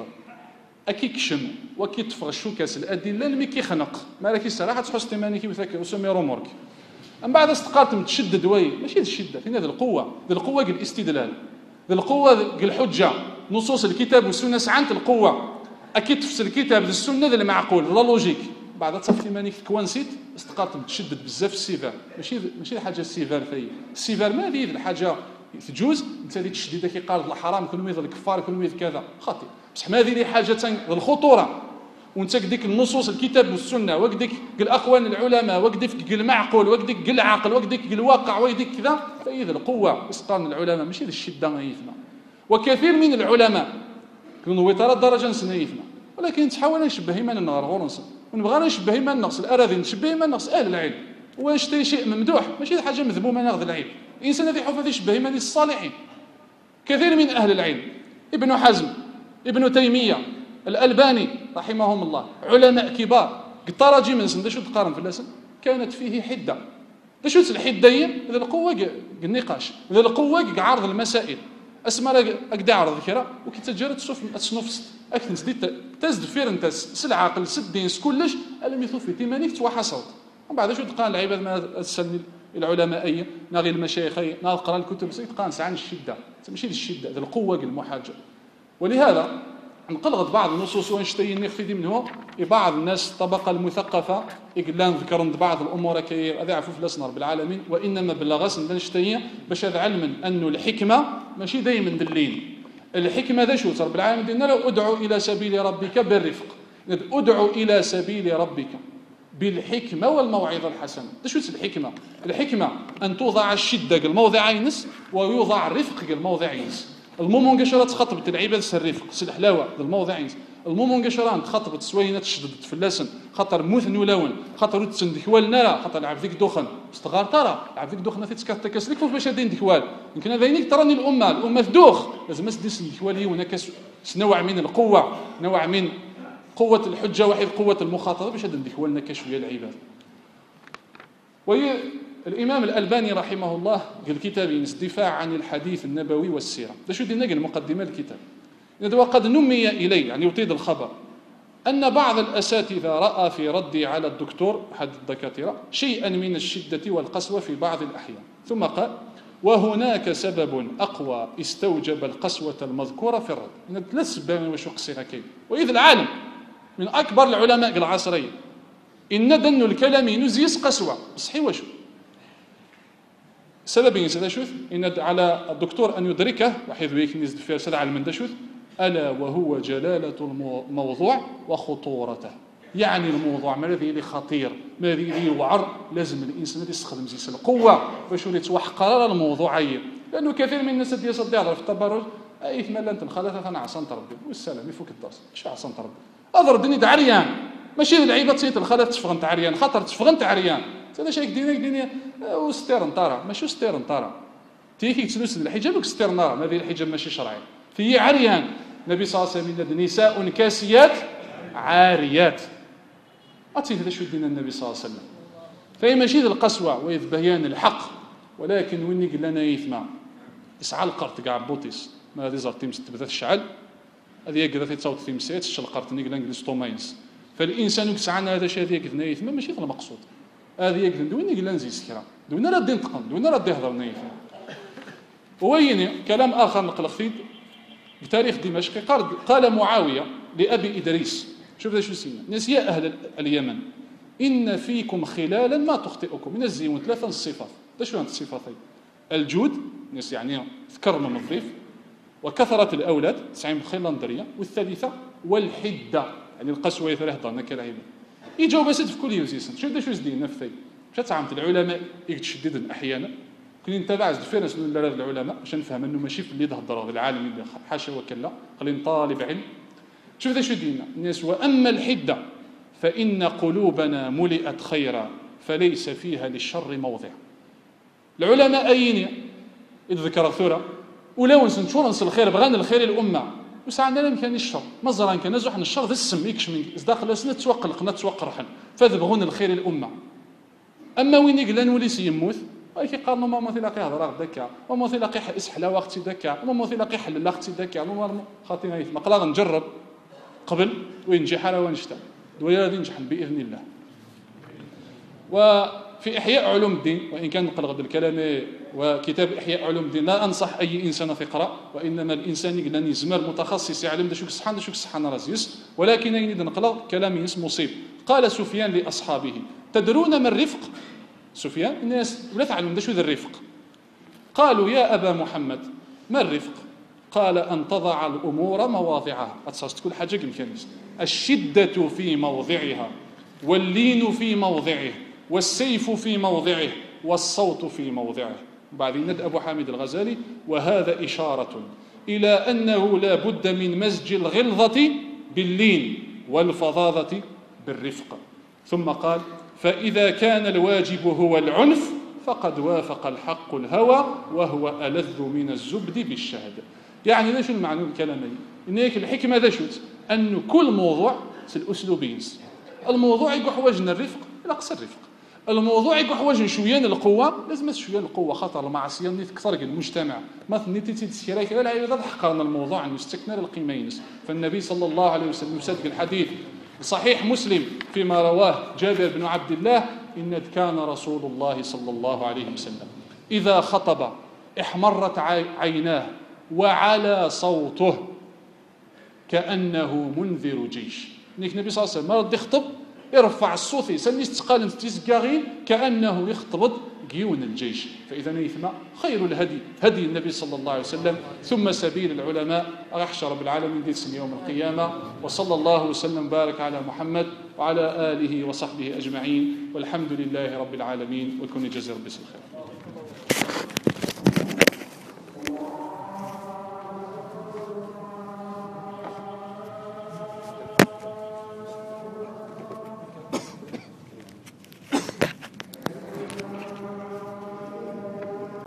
أكي كشم وكي تفرغ الشوكاس الأدلة المي كيخنق ما راكي صراحة تحس تماني كيف ذاك وسمي رومورك أم بعد استقالت متشدد وي ماشي الشدة فين هذه القوة ذي القوة قال الاستدلال ذي القوة قال الحجة نصوص الكتاب والسنة سعنت القوة أكيد تفسر الكتاب ذي السنة ذي المعقول لا لوجيك بعد تصفي مانيك كوانسيت استقالت متشدد بزاف السيفار ماشي ماشي حاجة السيفار في السيفار ما ذي الحاجة تجوز انت اللي تشديد كي قال الحرام كل ميض الكفار كل ميض كذا خاطئ بصح ما ذي حاجه الخطوره وانت كديك النصوص الكتاب والسنه وكديك الاقوال العلماء وكديك المعقول وكديك العقل وكديك الواقع وكديك كذا فاذا القوه اسقان العلماء ماشي الشده يثنى. وكثير من العلماء كانوا ترى درجه نسنيفنا ولكن تحاول نشبه ايمان النهار غورنس ونبغى نشبه ايمان النقص الاراذل نشبه ايمان النقص اهل العلم واش شيء ممدوح ماشي حاجه مذمومه ناخذ العيب الانسان الذي يحفظ يشبه ايمان الصالحين. كثير من اهل العلم ابن حزم ابن تيميه الألباني رحمهم الله علماء كبار قطرجي من سن شو تقارن في اللسن كانت فيه حده شو الحده هي ذا القوه النقاش ذا القوه عرض المسائل اسمع اقدر عرض كرا وكي تجرد تصف تصنفس اكن سديت تزد فير انت سل عاقل سدين كلش الم يثوف تيمانيك توحصوت ومن بعد شو تقال العباد ما تسني العلماء اي ناغي المشايخ اي نقرا الكتب تقان عن الشده ماشي الشده ذا القوه المحاجه. ولهذا نقلغت بعض النصوص ونشتي نخفي منه بعض الناس الطبقه المثقفه يقلان ذكرن بعض الامور كي هذا عفو فلسنا رب العالمين وانما بلغس نشتي باش هذا علما انه الحكمه ماشي دائما دلين الحكمه ذا شو رب العالمين قلنا له ادعو الى سبيل ربك بالرفق ادعو الى سبيل ربك بالحكمه والموعظه الحسنه. شو الحكمه؟ الحكمه ان توضع الشده الموضعين ويوضع الرفق الموضعين. المومون قشره تخطبت العباد الرفق سل حلاوه الموضعين المومون قشره تخطبت سوينه تشددت في اللسن خاطر مثن ولون خاطر تسند كوالنا خاطر لعب فيك دخن استغار ترى لعب فيك دخن تتكات تكسلك باش هادين دكوال يمكن هذينيك تراني الامه الامه دوخ لازم تدس الكوالي ونكس نوع من القوه نوع من قوه الحجه واحد قوه المخاطره باش هادين دكوالنا كشويه العباد. وهي الإمام الألباني رحمه الله قال كتاب الدفاع عن الحديث النبوي والسيرة ده شو دينا قال مقدمة الكتاب وقد نمي إلي يعني يطيد الخبر أن بعض الأساتذة رأى في ردي على الدكتور أحد الدكاترة شيئا من الشدة والقسوة في بعض الأحيان، ثم قال: وهناك سبب أقوى استوجب القسوة المذكورة في الرد. إن ثلاث سبب واش قصيرة كاين، وإذ العالم من أكبر العلماء العصريين إن دن الكلام نزيس قسوة صحيح واش سببين سداشوث إن على الدكتور أن يدركه وحيث بيك نزد فيها سدع المندشوث، ألا وهو جلالة الموضوع وخطورته. يعني الموضوع ما الذي خطير، ما الذي يوعر، لازم الإنسان يستخدم زيس القوة باش يتوح قرار الموضوعية. لأنه كثير من الناس يصدق يهضر في التبرج أي ثمان أنت الخلاثة أنا عصان تربي والسلام يفوك الدرس اش عصان تربي أضر الدنيا دعريان ماشي العيبة تصيت الخلاثة تشفغن تعريان خاطر تشفغن تعريان هذا شيء دينك دينيا وستير نطارا ماشي ستير نطارا تيكي تسلس الحجاب وستير نارا ما هذه الحجاب ماشي شرعي في عريان. النبي صلى الله عليه وسلم نساء كاسيات عاريات أتي هذا شو دين النبي صلى الله عليه وسلم. فهي ماشي القسوة وإذ بيان الحق، ولكن وين يقول لنا يثمع يسعى القرط كاع بوتيس ما هذه زرتي مستبدأ الشعل هذه يقدر تصوت في مسيت الشلقرط نيقول انجلس توماينس. فالإنسان يسعى هذا شيء هذا يقول يثمع ماشي المقصود هذه يقول دوين يقول نزي سكرا دوين راه دين تقن دوين راه يهضر نيثمع. وين كلام آخر نقل خفيد بتاريخ دمشق قال قال معاوية لأبي إدريس شوف ذا شو سينا ناس يا أهل اليمن إن فيكم خلالا ما تخطئكم من الزيون ثلاثة صفات. ده شو هانت الصفاتين؟ الجود ناس يعني تكرم الضيف، وكثرة الأولاد تسعين خيلاندرية، والثالثة والحدة يعني القسوة ثلاثة هضرنا كالعيبة يجاوب بس في كل يوزيسن شوف ذا شو زدين نفثي مش تعامت العلماء يتشددن أحيانا كنا نتابع زدفير نسأل الله العلماء عشان نفهم أنه ماشي في اللي تهضر العالم اللي حاشا وكلا قلين طالب علم. شوف ذا شو دينا الناس وأما الحدة فإن قلوبنا ملئت خيرا فليس فيها للشر موضع. العلماء أين يذكر ثورة ولو نسنشور نسل الخير بغانا الخير الأمة وسعنا لم كان الشر مزرا كان نزوح عن الشر ذا السم يكش من داخل سنة توقل قناة توقر رحل فذبغون الخير الأمة. أما وين يقلن وليس يموت أي قالوا ما مثل لاقي هذا راه دكا وما مثل لاقي اسحلا وقت دكا وما مثل لاقي حل لاقتي دكا وما خاطينا يثم قلا نجرب قبل وينجح على ونشتا دويا ينجح بإذن الله. وفي إحياء علوم الدين وإن كان نقل غد الكلام وكتاب إحياء علوم الدين لا أنصح أي إنسان في يقرأ وإنما الإنسان يقول أن يزمر متخصص يعلم شو صحان شو صحان رزيس ولكن يريد نقل كلام مصيب. قال سفيان لأصحابه تدرون ما الرفق؟ سفيان الناس ولا تعلم شو ذا الرفق. قالوا يا أبا محمد ما الرفق؟ قال أن تضع الأمور مواضعها أتصاصت كل حاجة كمكانيس الشدة في موضعها واللين في موضعه والسيف في موضعه والصوت في موضعه. بعدين ند أبو حامد الغزالي وهذا إشارة إلى أنه لا بد من مزج الغلظة باللين والفظاظة بالرفق. ثم قال فإذا كان الواجب هو العنف فقد وافق الحق الهوى وهو ألذ من الزبد بالشهد. يعني ذا شو المعنى الكلامي إن هيك الحكمة ذا شوت أن كل موضوع الأسلوبين الموضوع يقح وجن الرفق لا قصر الرفق الموضوع يقح وجن شويان القوة لازم شويان القوة خطر المعصية نيت كثر المجتمع ما نيت تسيريك لا لا حقرنا الموضوع أن يستكمل القيمين. فالنبي صلى الله عليه وسلم صدق الحديث صحيح مسلم فيما رواه جابر بن عبد الله إن كان رسول الله صلى الله عليه وسلم إذا خطب احمرت عيناه وعلى صوته كأنه منذر جيش. نيك النبي صلى الله عليه وسلم مرض يخطب يرفع الصوت يسمي استقال تيسقاغين كأنه يخطب جيون الجيش. فإذا يثمى خير الهدي هدي النبي صلى الله عليه وسلم ثم سبيل العلماء أحشر رب العالمين ديس يوم القيامة. وصلى الله وسلم بارك على محمد وعلى آله وصحبه أجمعين والحمد لله رب العالمين وكن جزير بس الخير.